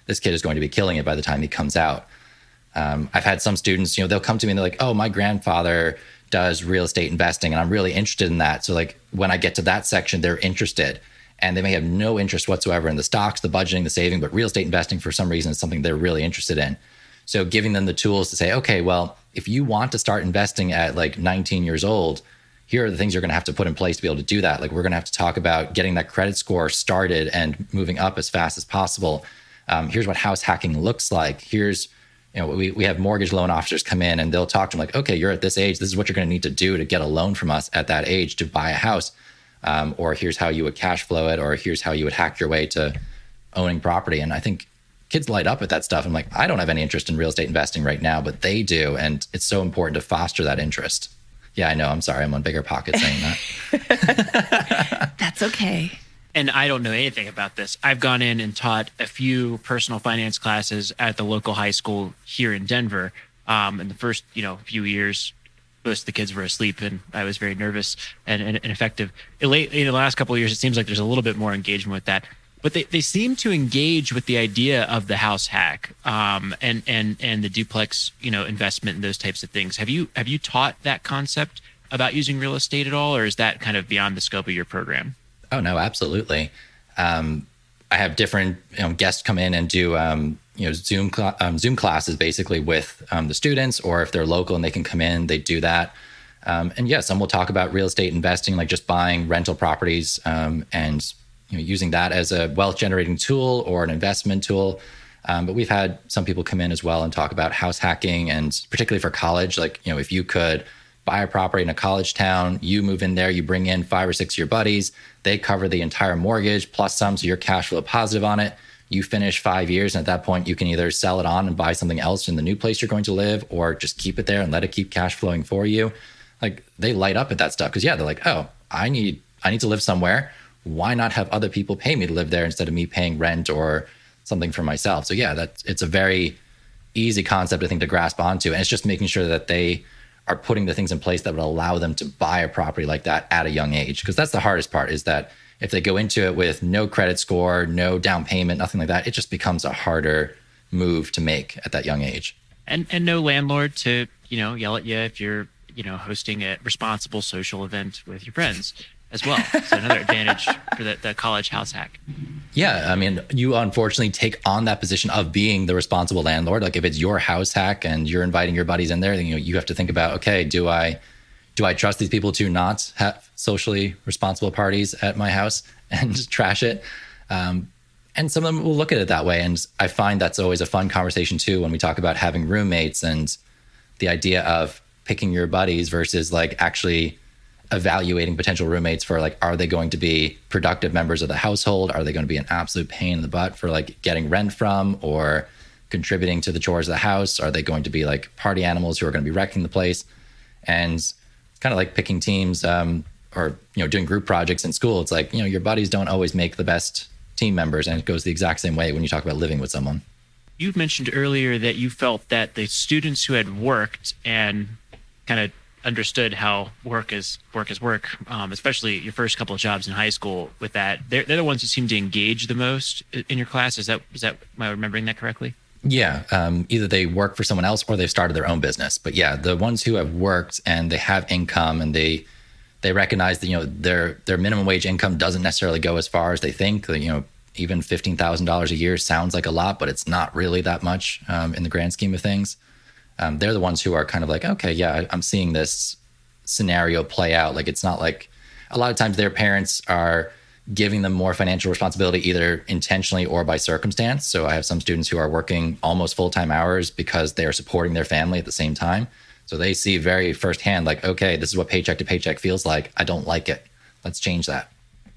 this kid is going to be killing it by the time he comes out. I've had some students, they'll come to me and they're like, oh, my grandfather does real estate investing and I'm really interested in that. So like when I get to that section, they're interested and they may have no interest whatsoever in the stocks, the budgeting, the saving, but real estate investing for some reason is something they're really interested in. So giving them the tools to say, okay, well, if you want to start investing at like 19 years old, here are the things you're going to have to put in place to be able to do that. Like we're going to have to talk about getting that credit score started and moving up as fast as possible. Here's what house hacking looks like. Here's, we have mortgage loan officers come in and they'll talk to them like, okay, you're at this age. This is what you're going to need to do to get a loan from us at that age to buy a house. Or here's how you would cash flow it, or here's how you would hack your way to owning property. And I think kids light up with that stuff. I'm like, I don't have any interest in real estate investing right now, but they do. And it's so important to foster that interest. Yeah, I know. I'm sorry. I'm on Bigger Pockets saying that. That's okay. And I don't know anything about this. I've gone in and taught a few personal finance classes at the local high school here in Denver. In the first, few years, most of the kids were asleep and I was very nervous and ineffective. In the last couple of years, it seems like there's a little bit more engagement with that. But they seem to engage with the idea of the house hack and the duplex, investment and those types of things. Have you taught that concept about using real estate at all, or is that kind of beyond the scope of your program? Oh no, absolutely. I have different guests come in and do Zoom classes basically with the students, or if they're local and they can come in, they do that. And yeah, some will talk about real estate investing, like just buying rental properties and using that as a wealth generating tool or an investment tool. But we've had some people come in as well and talk about house hacking, and particularly for college, like, if you could buy a property in a college town, you move in there, you bring in 5 or 6 of your buddies, they cover the entire mortgage plus some, so you're cash flow positive on it. You finish 5 years, and at that point, you can either sell it on and buy something else in the new place you're going to live, or just keep it there and let it keep cash flowing for you. Like, they light up at that stuff because, yeah, they're like, oh, I need to live somewhere. Why not have other people pay me to live there instead of me paying rent or something for myself? So yeah, it's a very easy concept, I think, to grasp onto. And it's just making sure that they are putting the things in place that would allow them to buy a property like that at a young age. Because that's the hardest part, is that if they go into it with no credit score, no down payment, nothing like that, it just becomes a harder move to make at that young age. And no landlord to, yell at you if you're, hosting a responsible social event with your friends as well. So another advantage for the college house hack. Yeah, I mean, you unfortunately take on that position of being the responsible landlord. Like if it's your house hack and you're inviting your buddies in there, then you have to think about, okay, do I trust these people to not have socially responsible parties at my house and just trash it? And some of them will look at it that way. And I find that's always a fun conversation too when we talk about having roommates and the idea of picking your buddies versus like actually evaluating potential roommates for like, are they going to be productive members of the household? Are they going to be an absolute pain in the butt for like getting rent from or contributing to the chores of the house? Are they going to be like party animals who are going to be wrecking the place? And it's kind of like picking teams or doing group projects in school. It's like, your buddies don't always make the best team members, and it goes the exact same way when you talk about living with someone. You mentioned earlier that you felt that the students who had worked and kind of understood how work is work, especially your first couple of jobs in high school with that, they're the ones who seem to engage the most in your class. Is that am I remembering that correctly? Yeah. Either they work for someone else or they've started their own business. But yeah, the ones who have worked and they have income and they recognize that, their minimum wage income doesn't necessarily go as far as they think. Even $15,000 a year sounds like a lot, but it's not really that much in the grand scheme of things. They're the ones who are kind of like, okay, yeah, I'm seeing this scenario play out. Like, it's not like a lot of times their parents are giving them more financial responsibility, either intentionally or by circumstance. So I have some students who are working almost full-time hours because they are supporting their family at the same time. So they see very firsthand, like, okay, this is what paycheck to paycheck feels like. I don't like it. Let's change that.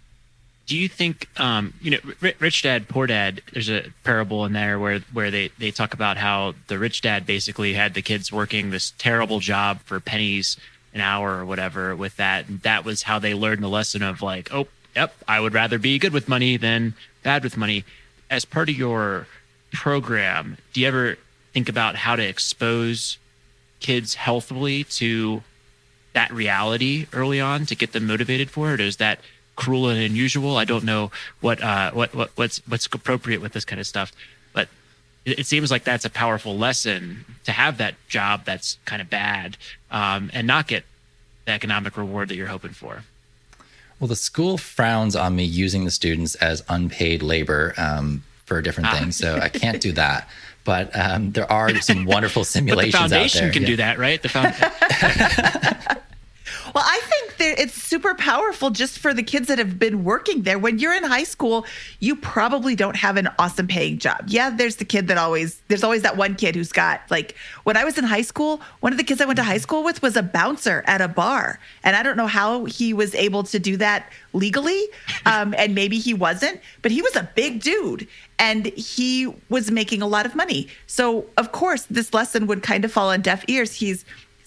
Do you think, Rich Dad, Poor Dad, there's a parable in there where they talk about how the rich dad basically had the kids working this terrible job for pennies an hour or whatever with that. And that was how they learned the lesson of like, oh, yep, I would rather be good with money than bad with money. As part of your program, do you ever think about how to expose kids healthily to that reality early on to get them motivated for it? Or is that cruel and unusual? I don't know what's appropriate with this kind of stuff, but it seems like that's a powerful lesson to have that job that's kind of bad and not get the economic reward that you're hoping for. Well, the school frowns on me using the students as unpaid labor for different things, so I can't do that. But there are some wonderful simulations out there. But the foundation can do that, right? Well, I think it's super powerful just for the kids that have been working there. When you're in high school, you probably don't have an awesome paying job. Yeah, there's the kid there's always that one kid who's got, like, when I was in high school, one of the kids I went to high school with was a bouncer at a bar. And I don't know how he was able to do that legally. And maybe he wasn't, but he was a big dude and he was making a lot of money. So, of course, this lesson would kind of fall on deaf ears. He's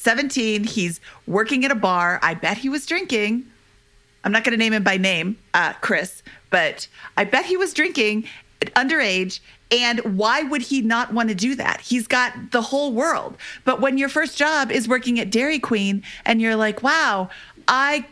17. He's working at a bar. I bet he was drinking. I'm not going to name him by name, Chris, but I bet he was drinking underage. And why would he not want to do that? He's got the whole world. But when your first job is working at Dairy Queen and you're like, wow, I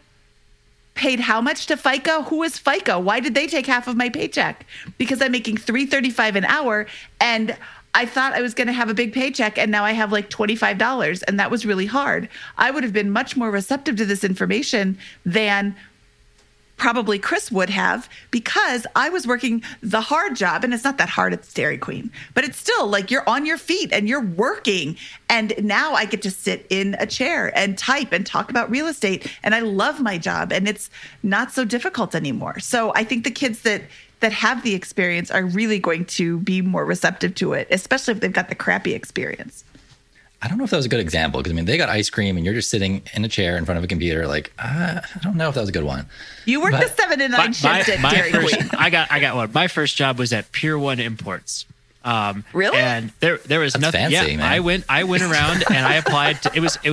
paid how much to FICA? Who is FICA? Why did they take half of my paycheck? Because I'm making $3.35 an hour and I thought I was going to have a big paycheck and now I have like $25 and that was really hard. I would have been much more receptive to this information than probably Chris would have because I was working the hard job, and it's not that hard at Dairy Queen, but it's still like you're on your feet and you're working. And now I get to sit in a chair and type and talk about real estate. And I love my job and it's not so difficult anymore. So I think the kids that have the experience are really going to be more receptive to it, especially if they've got the crappy experience. I don't know if that was a good example because, I mean, they got ice cream and you're just sitting in a chair in front of a computer. Like, I don't know if that was a good one. You worked the 7 to 9 shift at Dairy Queen. I got one. My first job was at Pier 1 Imports. Really? And there was That's nothing. Fancy, yeah, man. I went around and I applied. It was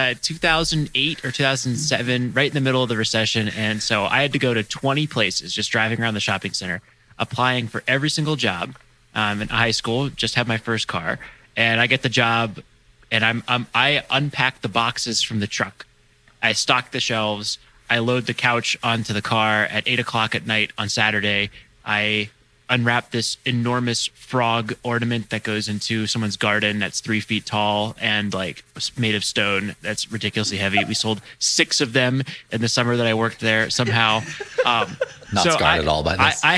2008 or 2007, right in the middle of the recession, and so I had to go to 20 places, just driving around the shopping center, applying for every single job. In high school, just had my first car, and I get the job, and I unpack the boxes from the truck. I stock the shelves. I load the couch onto the car at 8:00 at night on Saturday. I unwrap this enormous frog ornament that goes into someone's garden that's 3 feet tall and like made of stone. That's ridiculously heavy. We sold 6 of them in the summer that I worked there somehow. Not scarred at all by this. I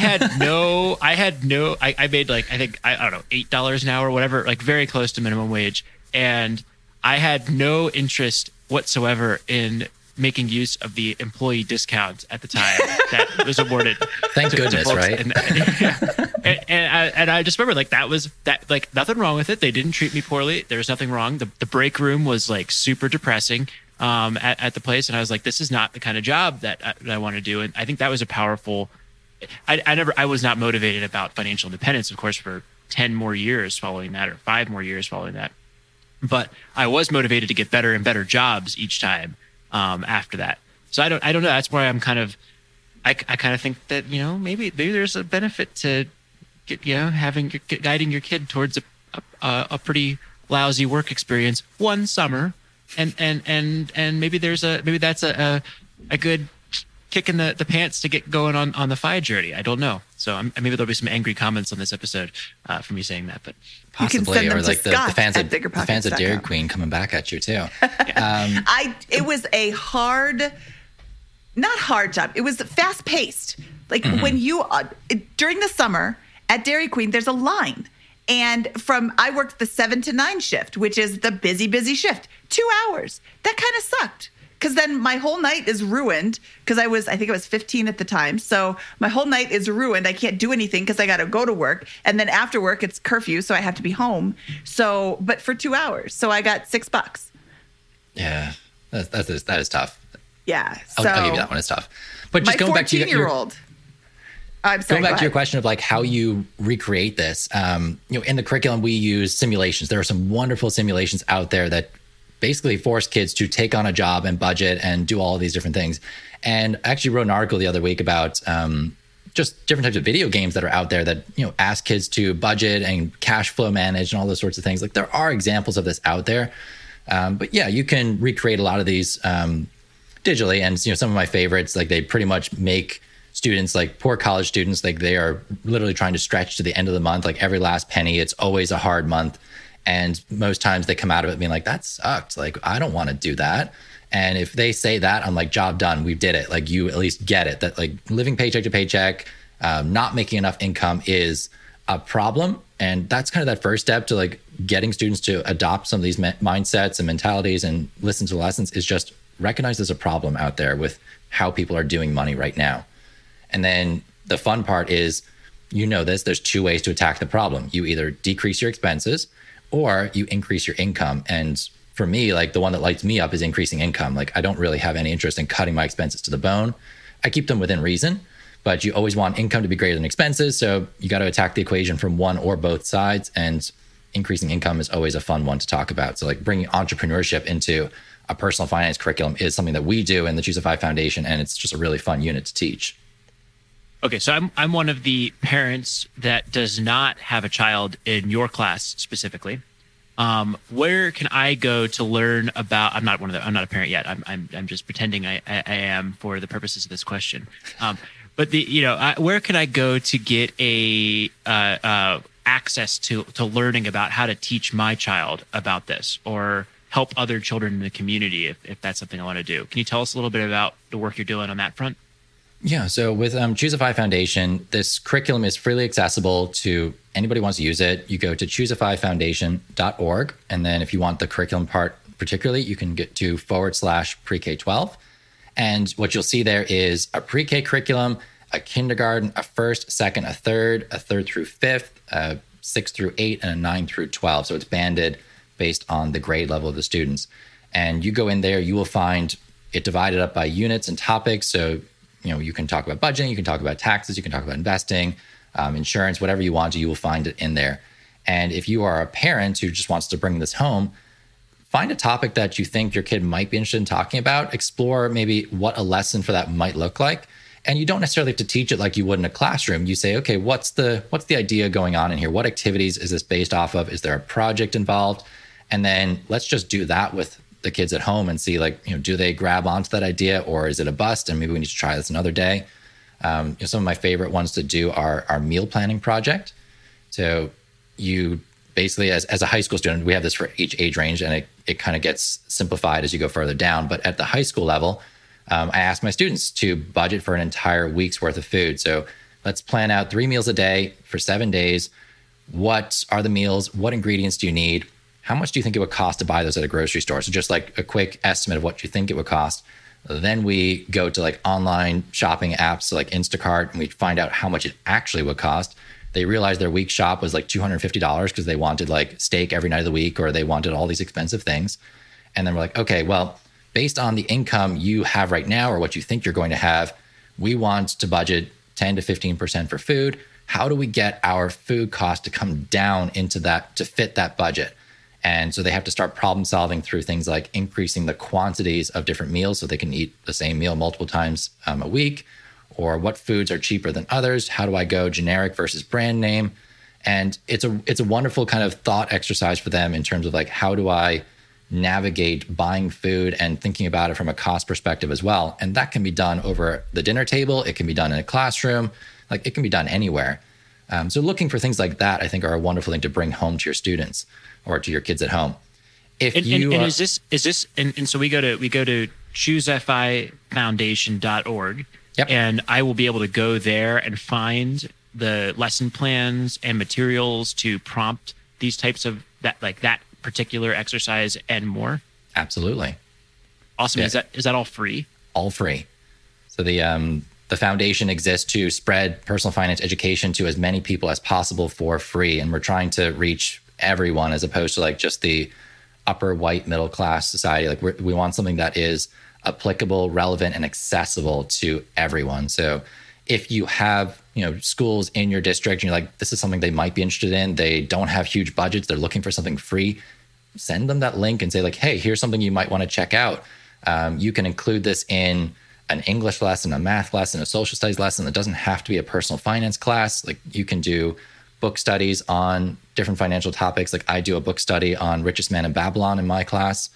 made like, I don't know, $8 an hour or whatever, like very close to minimum wage. And I had no interest whatsoever in making use of the employee discount at the time that was awarded. Thank goodness, right? And I just remember like that was like nothing wrong with it. They didn't treat me poorly. There was nothing wrong. The break room was like super depressing at the place, and I was like, this is not the kind of job that I want to do. And I think that was a powerful. I was not motivated about financial independence, of course, for 10 more years following that, or 5 more years following that. But I was motivated to get better and better jobs each time after that. So I don't know. That's why I'm kind of, I kind of think that, you know, maybe there's a benefit to guiding your kid towards a pretty lousy work experience one summer, and maybe that's a good kick in the pants to get going on the FI journey. I don't know. So maybe there'll be some angry comments on this episode for me saying that, but possibly, or like the fans at Dairy Queen coming back at you too. It was a not hard job. It was fast paced. Like when you during the summer at Dairy Queen, there's a line. And I worked the 7 to 9 shift, which is the busy shift, 2 hours. That kind of sucked. Because then my whole night is ruined because I think I was 15 at the time. So my whole night is ruined. I can't do anything because I got to go to work. And then after work, it's curfew. So I have to be home. So, but for 2 hours. So I got $6. Yeah, that is tough. Yeah. So I'll give you that one. It's tough. But just going back to your I'm sorry, going back to your question of like how you recreate this, in the curriculum, we use simulations. There are some wonderful simulations out there that basically force kids to take on a job and budget and do all of these different things. And I actually wrote an article the other week about just different types of video games that are out there that, ask kids to budget and cash flow manage and all those sorts of things. Like there are examples of this out there. But yeah, you can recreate a lot of these digitally. And, some of my favorites, like they pretty much make students, like poor college students, like they are literally trying to stretch to the end of the month, like every last penny. It's always a hard month. And most times they come out of it being like, that sucked. Like, I don't want to do that. And if they say that, I'm like, job done. We did it. Like, you at least get it that like living paycheck to paycheck, not making enough income is a problem. And that's kind of that first step to like getting students to adopt some of these mindsets and mentalities and listen to the lessons, is just recognize there's a problem out there with how people are doing money right now. And then the fun part is, there's two ways to attack the problem. You either decrease your expenses or you increase your income. And for me, like the one that lights me up is increasing income. Like I don't really have any interest in cutting my expenses to the bone. I keep them within reason, but you always want income to be greater than expenses. So you got to attack the equation from one or both sides. And increasing income is always a fun one to talk about. So like bringing entrepreneurship into a personal finance curriculum is something that we do in the Choose a 5 Foundation. And it's just a really fun unit to teach. Okay, so I'm one of the parents that does not have a child in your class specifically. Where can I go to learn about? I'm not a parent yet. I'm just pretending I am for the purposes of this question. But where can I go to get a access to learning about how to teach my child about this, or help other children in the community if that's something I want to do? Can you tell us a little bit about the work you're doing on that front? Yeah, so with Choose a 5 Foundation, this curriculum is freely accessible to anybody who wants to use it. You go to choose5foundation.org. And then if you want the curriculum part particularly, you can get to /pre-K-12. And what you'll see there is a pre-K curriculum, a kindergarten, a first, second, a third through fifth, a 6 through 8, and a 9 through 12. So it's banded based on the grade level of the students. And you go in there, you will find it divided up by units and topics. So you can talk about budgeting, you can talk about taxes, you can talk about investing, insurance, whatever you want to, you will find it in there. And if you are a parent who just wants to bring this home, find a topic that you think your kid might be interested in talking about, explore maybe what a lesson for that might look like. And you don't necessarily have to teach it like you would in a classroom. You say, okay, what's the idea going on in here? What activities is this based off of? Is there a project involved? And then let's just do that with the kids at home and see do they grab onto that idea, or is it a bust? And maybe we need to try this another day. Some of my favorite ones to do are our meal planning project. So you basically, as a high school student, we have this for each age range, and it kind of gets simplified as you go further down. But at the high school level, I ask my students to budget for an entire week's worth of food. So let's plan out 3 meals a day for 7 days. What are the meals? What ingredients do you need? How much do you think it would cost to buy those at a grocery store? So just like a quick estimate of what you think it would cost. Then we go to like online shopping apps, so like Instacart, and we find out how much it actually would cost. They realized their week shop was like $250 because they wanted like steak every night of the week, or they wanted all these expensive things. And then we're like, okay, well, based on the income you have right now or what you think you're going to have, we want to budget 10 to 15% for food. How do we get our food cost to come down into that to fit that budget? And so they have to start problem solving through things like increasing the quantities of different meals so they can eat the same meal multiple times a week, or what foods are cheaper than others. How do I go generic versus brand name? And it's a wonderful kind of thought exercise for them in terms of like, how do I navigate buying food and thinking about it from a cost perspective as well. And that can be done over the dinner table. It can be done in a classroom. Like it can be done anywhere. So looking for things like that, I think, are a wonderful thing to bring home to your students or to your kids at home. So we go to choosefifoundation.org. Yep. And I will be able to go there and find the lesson plans and materials to prompt these types of that particular exercise and more. Absolutely. Awesome. Yeah. Is that all free? All free. So the foundation exists to spread personal finance education to as many people as possible for free. And we're trying to reach everyone as opposed to like just the upper white middle class society. Like we want something that is applicable, relevant, and accessible to everyone. So if you have, schools in your district and you're like, this is something they might be interested in, they don't have huge budgets, they're looking for something free, send them that link and say like, hey, here's something you might want to check out. You can include this in an English lesson, a math lesson, a social studies lesson. It doesn't have to be a personal finance class. Like you can do book studies on different financial topics. Like I do a book study on Richest Man in Babylon in my class.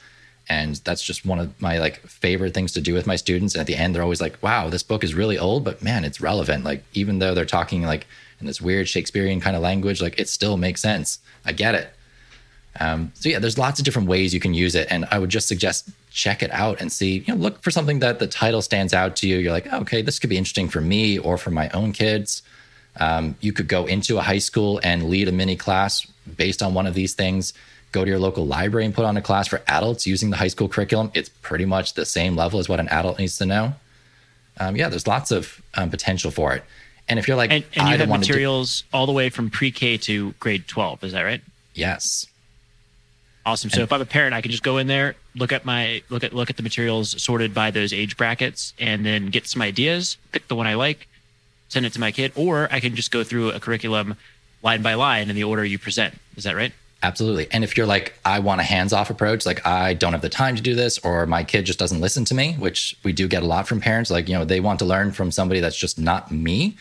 And that's just one of my like favorite things to do with my students. And at the end, they're always like, wow, this book is really old, but man, it's relevant. Like, even though they're talking like in this weird Shakespearean kind of language, like it still makes sense. I get it. So yeah, there's lots of different ways you can use it. And I would just suggest check it out and see, look for something that the title stands out to you. You're like, okay, this could be interesting for me or for my own kids. You could go into a high school and lead a mini class based on one of these things. Go to your local library and put on a class for adults using the high school curriculum. It's pretty much the same level as what an adult needs to know. Yeah, there's lots of potential for it. And if you're like, and you have materials all the way from pre-K to grade 12, is that right? Yes. Awesome. So if I'm a parent, I can just go in there, look at the materials sorted by those age brackets, and then get some ideas, pick the one I like, send it to my kid, or I can just go through a curriculum line by line in the order you present. Is that right? Absolutely. And if you're like, I want a hands-off approach, like I don't have the time to do this, or my kid just doesn't listen to me, which we do get a lot from parents, like, they want to learn from somebody that's just not me.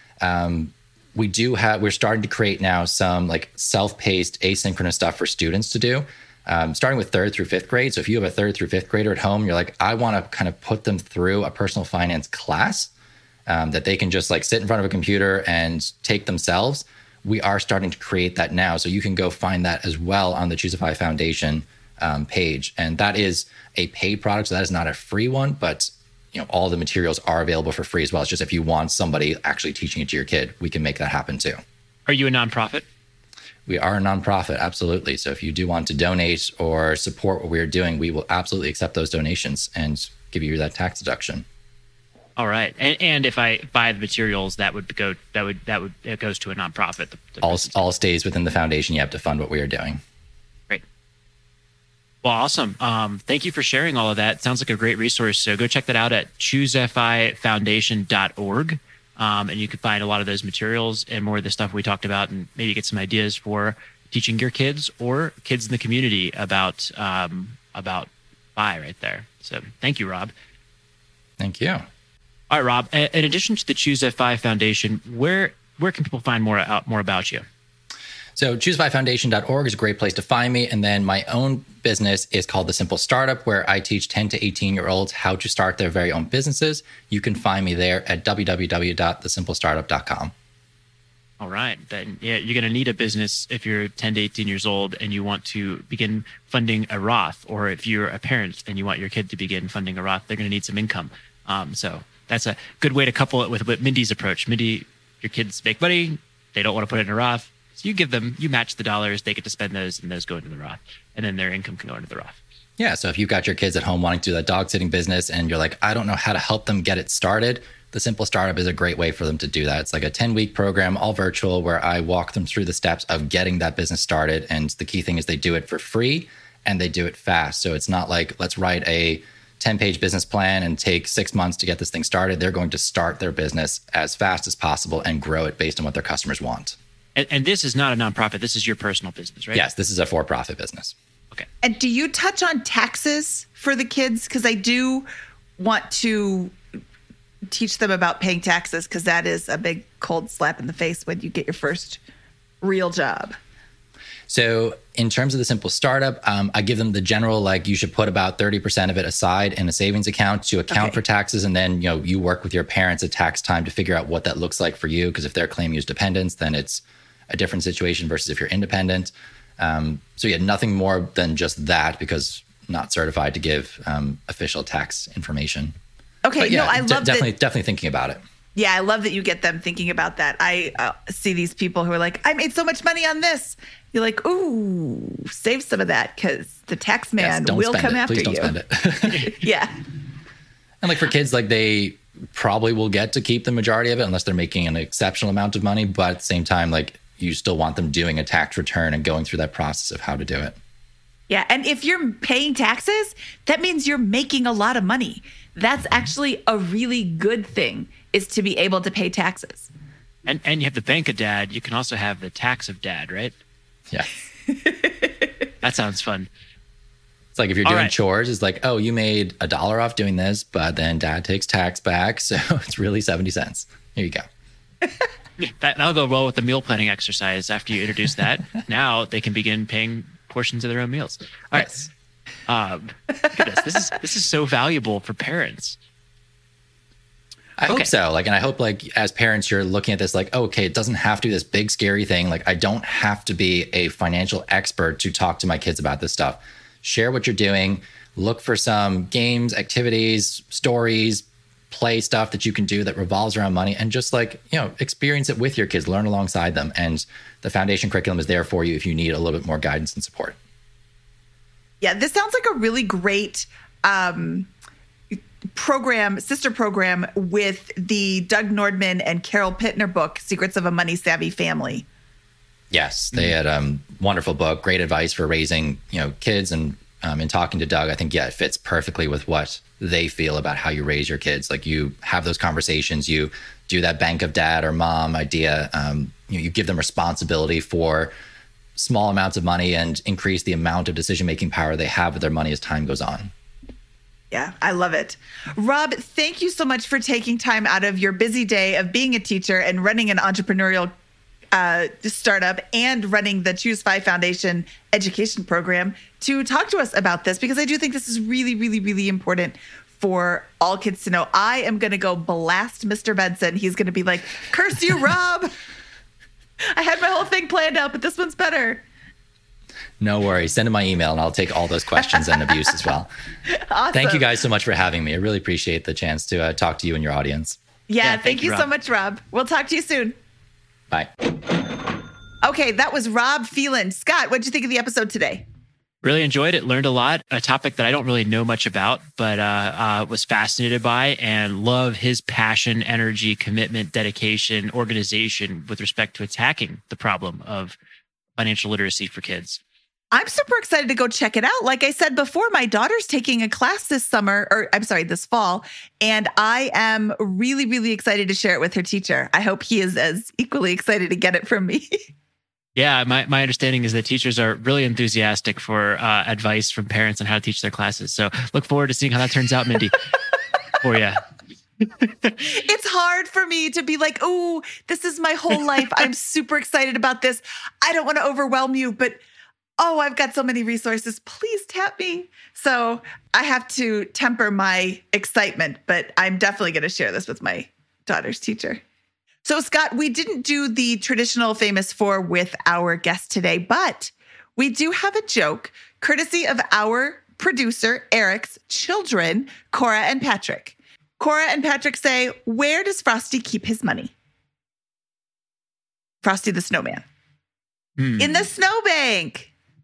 We're starting to create now some like self-paced asynchronous stuff for students to do, starting with 3rd through 5th grade. So if you have a 3rd through 5th grader at home, you're like, I want to kind of put them through a personal finance class that they can just like sit in front of a computer and take themselves. We are starting to create that now. So you can go find that as well on the Choosify Foundation page. And that is a paid product. So that is not a free one, but all the materials are available for free as well. It's just if you want somebody actually teaching it to your kid, we can make that happen too. Are you a nonprofit? We are a nonprofit, absolutely. So if you do want to donate or support what we're doing, we will absolutely accept those donations and give you that tax deduction. All right, and if I buy the materials, it goes to a nonprofit. All stays within the foundation. You have to fund what we are doing. Great. Well, awesome. Thank you for sharing all of that. Sounds like a great resource. So go check that out at choosifyfoundation.org. And you can find a lot of those materials and more of the stuff we talked about, and maybe get some ideas for teaching your kids or kids in the community about buy right there. So thank you, Rob. Thank you. All right, Rob, in addition to the Choosify Foundation, where can people find more about you? So choosifyfoundation.org is a great place to find me. And then my own business is called The Simple Startup, where I teach 10 to 18-year-olds how to start their very own businesses. You can find me there at www.thesimplestartup.com. All right. Then you're going to need a business if you're 10 to 18 years old and you want to begin funding a Roth, or if you're a parent and you want your kid to begin funding a Roth, they're going to need some income. So that's a good way to couple it with Mindy's approach. Mindy, your kids make money, they don't want to put it in a Roth. So you match the dollars, they get to spend those, and those go into the Roth. And then their income can go into the Roth. Yeah. So if you've got your kids at home wanting to do that dog sitting business and you're like, I don't know how to help them get it started, The Simple Startup is a great way for them to do that. It's like a 10-week program, all virtual, where I walk them through the steps of getting that business started. And the key thing is they do it for free and they do it fast. So it's not like, let's write a 10-page business plan and take 6 months to get this thing started. They're going to start their business as fast as possible and grow it based on what their customers want. And this is not a nonprofit. This is your personal business, right? Yes, this is a for-profit business. Okay. And do you touch on taxes for the kids? Because I do want to teach them about paying taxes, because that is a big cold slap in the face when you get your first real job. So in terms of The Simple Startup, I give them the general, like, you should put about 30% of it aside in a savings account to account for taxes. And then, you work with your parents at tax time to figure out what that looks like for you. Because if they're claiming you as dependents, then it's a different situation versus if you're independent. So yeah, nothing more than just that, because I'm not certified to give official tax information. Okay, but yeah, no, I love definitely thinking about it. Yeah, I love that you get them thinking about that. I see these people who are like, I made so much money on this. You're like, ooh, save some of that, because the tax man will come after you. Please don't spend it. Yeah. And like for kids, like they probably will get to keep the majority of it unless they're making an exceptional amount of money. But at the same time, like, you still want them doing a tax return and going through that process of how to do it. Yeah. And if you're paying taxes, that means you're making a lot of money. That's actually a really good thing, is to be able to pay taxes. And you have the bank of dad. You can also have the tax of dad, right? Yeah. That sounds fun. It's like if you're doing chores, it's like, oh, you made $1 off doing this, but then dad takes tax back. So it's really 70 cents. Here you go. That'll go well with the meal planning exercise after you introduce that. Now they can begin paying portions of their own meals. All right. Goodness, this is so valuable for parents. I hope so. And I hope as parents, you're looking at this okay, it doesn't have to be this big, scary thing. I don't have to be a financial expert to talk to my kids about this stuff. Share what you're doing. Look for some games, activities, stories, play stuff that you can do that revolves around money, and just experience it with your kids, learn alongside them. And the foundation curriculum is there for you if you need a little bit more guidance and support. Yeah, this sounds like a really great sister program with the Doug Nordman and Carol Pittner book, Secrets of a Money Savvy Family. Yes, they had a wonderful book, great advice for raising kids. And in talking to Doug, I think, it fits perfectly with what they feel about how you raise your kids. You have those conversations, you do that bank of dad or mom idea. You give them responsibility for small amounts of money and increase the amount of decision-making power they have with their money as time goes on. Yeah, I love it. Rob, thank you so much for taking time out of your busy day of being a teacher and running an entrepreneurial startup and running the Choose 5 Foundation education program to talk to us about this, because I do think this is really, really, really important for all kids to know. I am going to go blast Mr. Benson. He's going to be like, curse you, Rob. I had my whole thing planned out, but this one's better. No worries. Send him my email and I'll take all those questions and abuse as well. Awesome. Thank you guys so much for having me. I really appreciate the chance to talk to you and your audience. Yeah, thank you so much, Rob. We'll talk to you soon. Bye. Okay, that was Rob Phelan. Scott, what'd you think of the episode today? Really enjoyed it, learned a lot, a topic that I don't really know much about, but was fascinated by, and love his passion, energy, commitment, dedication, organization with respect to attacking the problem of financial literacy for kids. I'm super excited to go check it out. Like I said before, my daughter's taking a class this fall, and I am really, really excited to share it with her teacher. I hope he is as equally excited to get it from me. Yeah, my understanding is that teachers are really enthusiastic for advice from parents on how to teach their classes. So look forward to seeing how that turns out, Mindy, for you. It's hard for me to be like, oh, this is my whole life. I'm super excited about this. I don't want to overwhelm you, but I've got so many resources. Please tap me. So I have to temper my excitement, but I'm definitely going to share this with my daughter's teacher. So Scott, we didn't do the traditional Famous Four with our guest today, but we do have a joke courtesy of our producer, Eric's children, Cora and Patrick. Cora and Patrick say, where does Frosty keep his money? Frosty the Snowman. In the snowbank.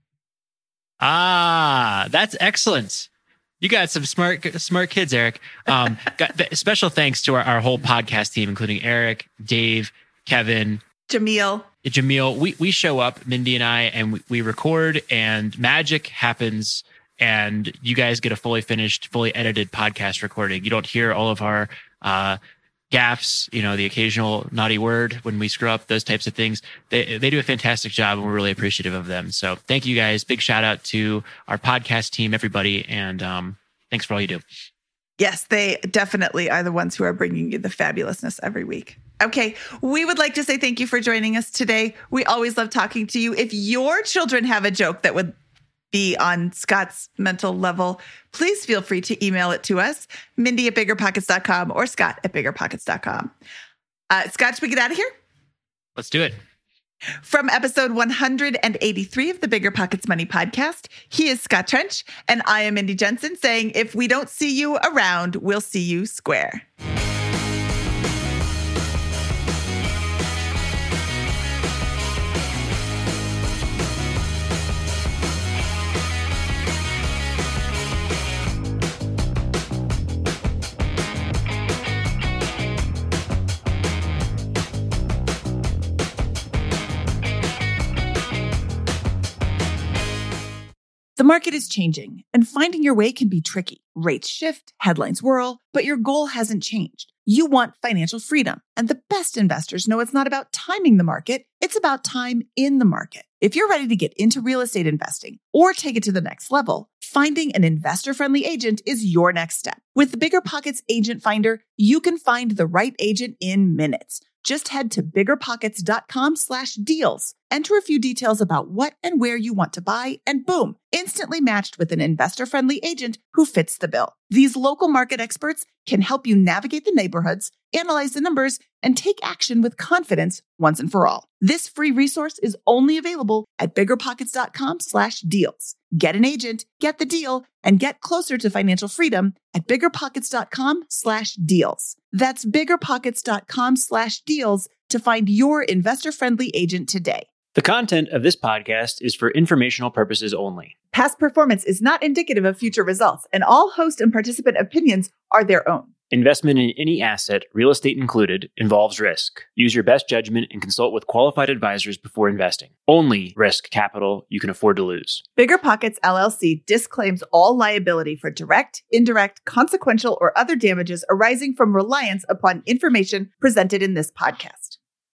Ah, that's excellent. You got some smart kids, Eric. Special thanks to our whole podcast team, including Eric, Dave, Kevin, Jamil. We show up, Mindy and I, and we record, and magic happens, and you guys get a fully finished, fully edited podcast recording. You don't hear all of our gaffes, the occasional naughty word when we screw up, those types of things. They do a fantastic job, and we're really appreciative of them. So thank you guys. Big shout out to our podcast team, everybody. And thanks for all you do. Yes, they definitely are the ones who are bringing you the fabulousness every week. Okay, we would like to say thank you for joining us today. We always love talking to you. If your children have a joke that would be on Scott's mental level, please feel free to email it to us, Mindy@biggerpockets.com or Scott@biggerpockets.com. Scott, should we get out of here? Let's do it. From episode 183 of the Bigger Pockets Money Podcast, he is Scott Trench, and I am Mindy Jensen saying, if we don't see you around, we'll see you square. The market is changing, and finding your way can be tricky. Rates shift, headlines whirl, but your goal hasn't changed. You want financial freedom, and the best investors know it's not about timing the market, it's about time in the market. If you're ready to get into real estate investing or take it to the next level, finding an investor-friendly agent is your next step. With the Bigger Pockets Agent Finder, you can find the right agent in minutes. Just head to biggerpockets.com/deals Enter a few details about what and where you want to buy, and boom, instantly matched with an investor-friendly agent who fits the bill. These local market experts can help you navigate the neighborhoods, analyze the numbers, and take action with confidence once and for all. This free resource is only available at biggerpockets.com/deals. Get an agent, get the deal, and get closer to financial freedom at biggerpockets.com/deals. That's biggerpockets.com/deals to find your investor-friendly agent today. The content of this podcast is for informational purposes only. Past performance is not indicative of future results, and all host and participant opinions are their own. Investment in any asset, real estate included, involves risk. Use your best judgment and consult with qualified advisors before investing. Only risk capital you can afford to lose. Bigger Pockets LLC disclaims all liability for direct, indirect, consequential, or other damages arising from reliance upon information presented in this podcast.